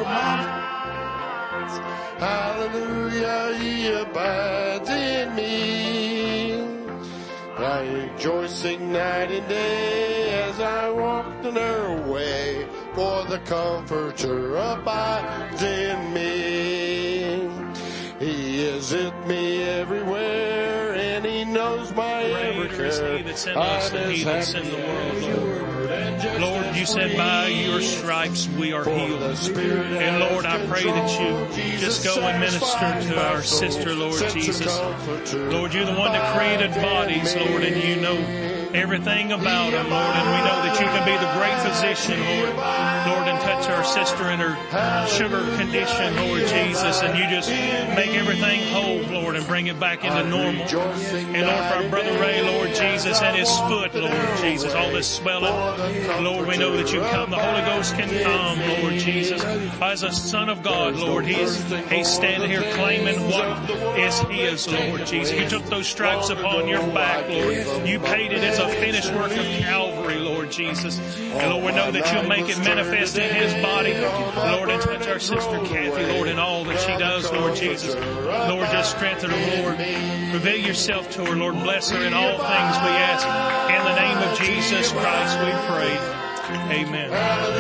Hallelujah, He abides in me. I'm rejoicing night and day as I walk the narrow way, for the Comforter abides in me. He is with me everywhere, and He knows my every care. Greater is He that sent us than he that sent the world, Lord. Lord, You said by Your stripes we are healed. And Lord, I pray that You just go and minister to our sister, Lord Jesus. Lord, You're the one that created bodies, Lord, and You know everything about them, Lord, and we know that You can be the great physician, Lord. Lord, and touch our sister in her sugar condition, Lord Jesus, and You just make everything whole, Lord, and bring it back into normal. And Lord, for our brother Ray, Lord Jesus, and his foot, Lord Jesus, all this swelling, Lord, we know that You come. The Holy Ghost can come, Lord Jesus. As a Son of God, Lord, He's standing here claiming what is His, Lord Jesus. You took those stripes upon Your back, Lord. You paid it. It's a finished work of Calvary, Lord Jesus. And Lord, we know that You'll make it manifest in His body, Lord, and touch our sister Kathy, Lord, in all that she does, Lord Jesus. Lord, just strengthen her, Lord. Reveal Yourself to her, Lord. Bless her in all things, we ask. In the name of Jesus Christ, we pray. Amen.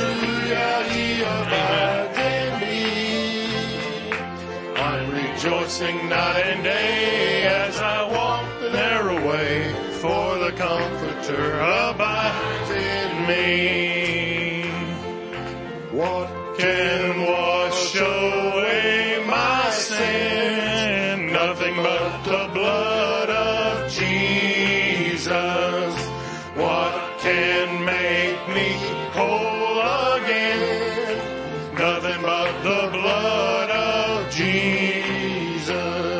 Amen. I'm rejoicing night and day as I walk the narrow way, for the Comforter abides in me. What can wash away my sin? Nothing but the blood of Jesus. What can make me whole again? Nothing but the blood of Jesus.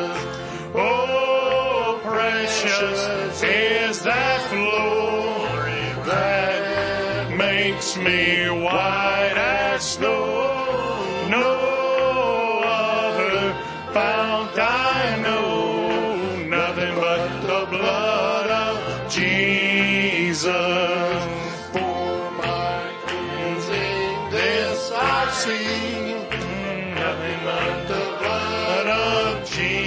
Oh, precious is that flow that makes me white as snow. No other fount I know, nothing but the blood of Jesus. For my cleansing this I sing, nothing but the blood of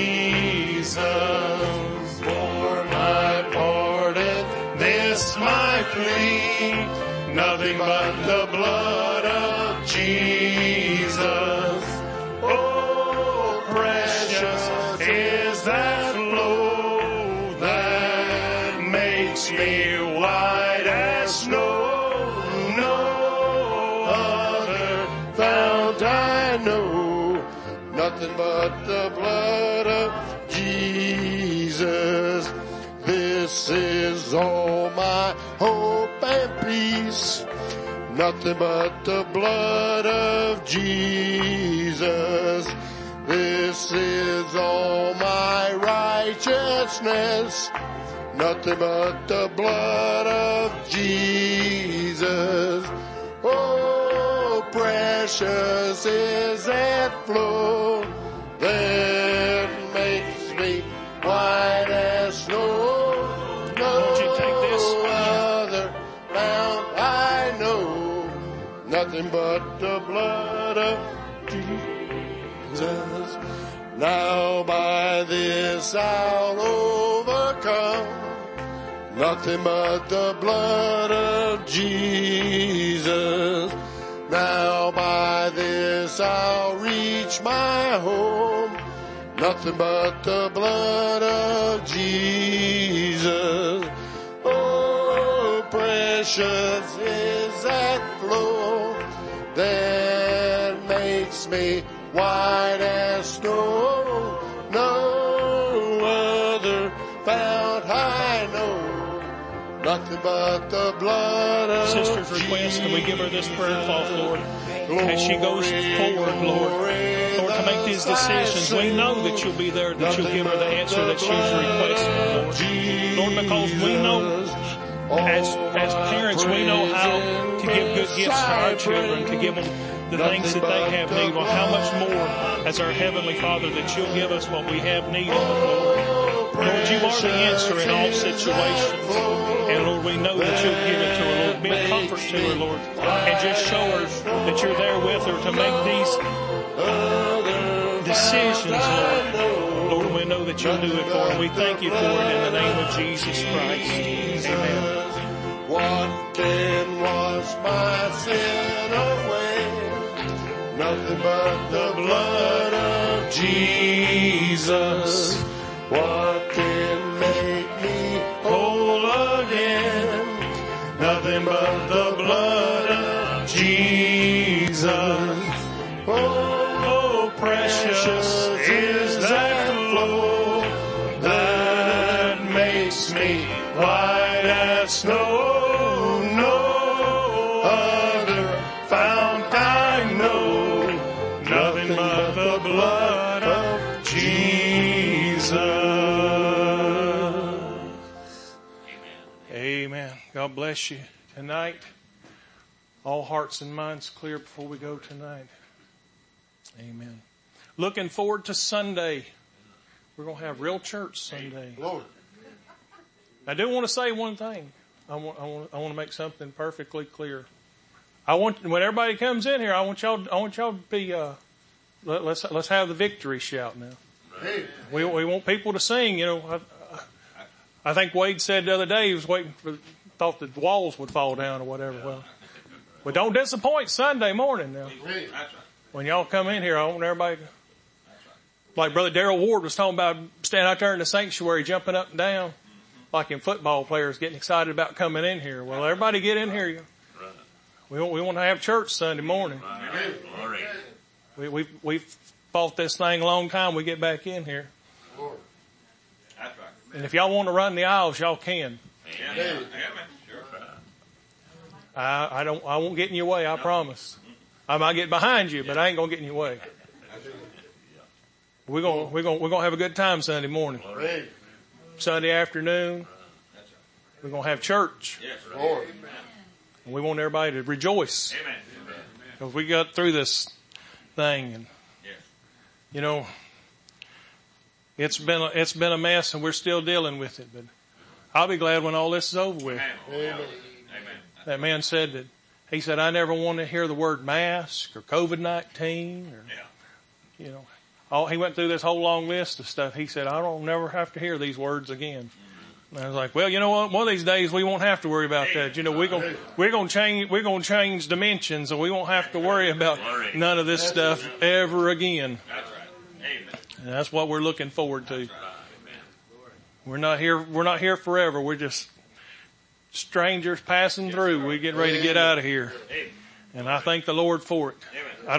Jesus. For my pardon this my plea, nothing but the blood of Jesus. Oh, precious is that flow that makes me white as snow. No other fount I know, nothing but the blood of Jesus. This is all my hope and peace, nothing but the blood of Jesus. This is all my righteousness, nothing but the blood of Jesus. Oh, precious is that flow that makes me white as snow. No other fount I know, nothing but the blood of Jesus. Now by this I'll overcome, nothing but the blood of Jesus. Now by this I'll reach my home, Nothing but the blood of Jesus. Oh, precious is that flow that makes me white as snow. No other fount I know. Nothing but the blood of Sister's Jesus. request, and we give her this prayer cloth, Lord, as she goes forward, Lord, to make these decisions. We know that you'll be there, that you'll give her the answer that she's requesting, Lord. Lord, because we know, as parents, we know how to give good gifts to our children, to give them the things that they have need. Well, how much more as our Heavenly Father that you'll give us what we have need of, Lord. Lord, you are the answer in all situations. And Lord, we know that you'll give it to her, Lord. Be a comfort to her, Lord. And just show her that you're there with her to make these decisions, Lord. Lord, we know that you'll do it for her. We thank you for it in the name of Jesus Christ. Amen. What can wash my sin away? Nothing but the blood of Jesus. What can make me whole again? Nothing but the blood of Jesus. Oh, precious is that flow that makes me white as snow. No other fount I know. Nothing but the blood of Jesus. Amen. God bless you. Tonight, all hearts and minds clear before we go tonight. Amen. Looking forward to Sunday. We're going to have real church Sunday. Lord. I do want to say one thing. I want to make something perfectly clear. When everybody comes in here, I want y'all to be, let's have the victory shout now. We want people to sing, you know. I think Wade said the other day he was thought the walls would fall down or whatever. Well, don't disappoint Sunday morning now. When y'all come in here, I want everybody to, like Brother Darrell Ward was talking about, standing out there in the sanctuary jumping up and down like in football players getting excited about coming in here. Well, everybody get in here. We want to have church Sunday morning. We've fought this thing a long time. We get back in here. And if y'all want to run the aisles, y'all can. I won't get in your way, I promise. I might get behind you, but I ain't gonna get in your way. We're gonna have a good time Sunday morning. Sunday afternoon, we're gonna have church. And we want everybody to rejoice. Because we got through this thing, and you know, it's been a mess, and we're still dealing with it. But I'll be glad when all this is over with. Amen. That man said he said, I never want to hear the word mask or COVID-19 or, you know, he went through this whole long list of stuff. He said, I don't never have to hear these words again. And I was like, well, you know what? One of these days we won't have to worry about that. You know, we're going to change dimensions, and we won't have to worry about none of this stuff ever again. And that's what we're looking forward to. We're not here forever. We're just strangers passing through. We get ready to get out of here. And I thank the Lord for it.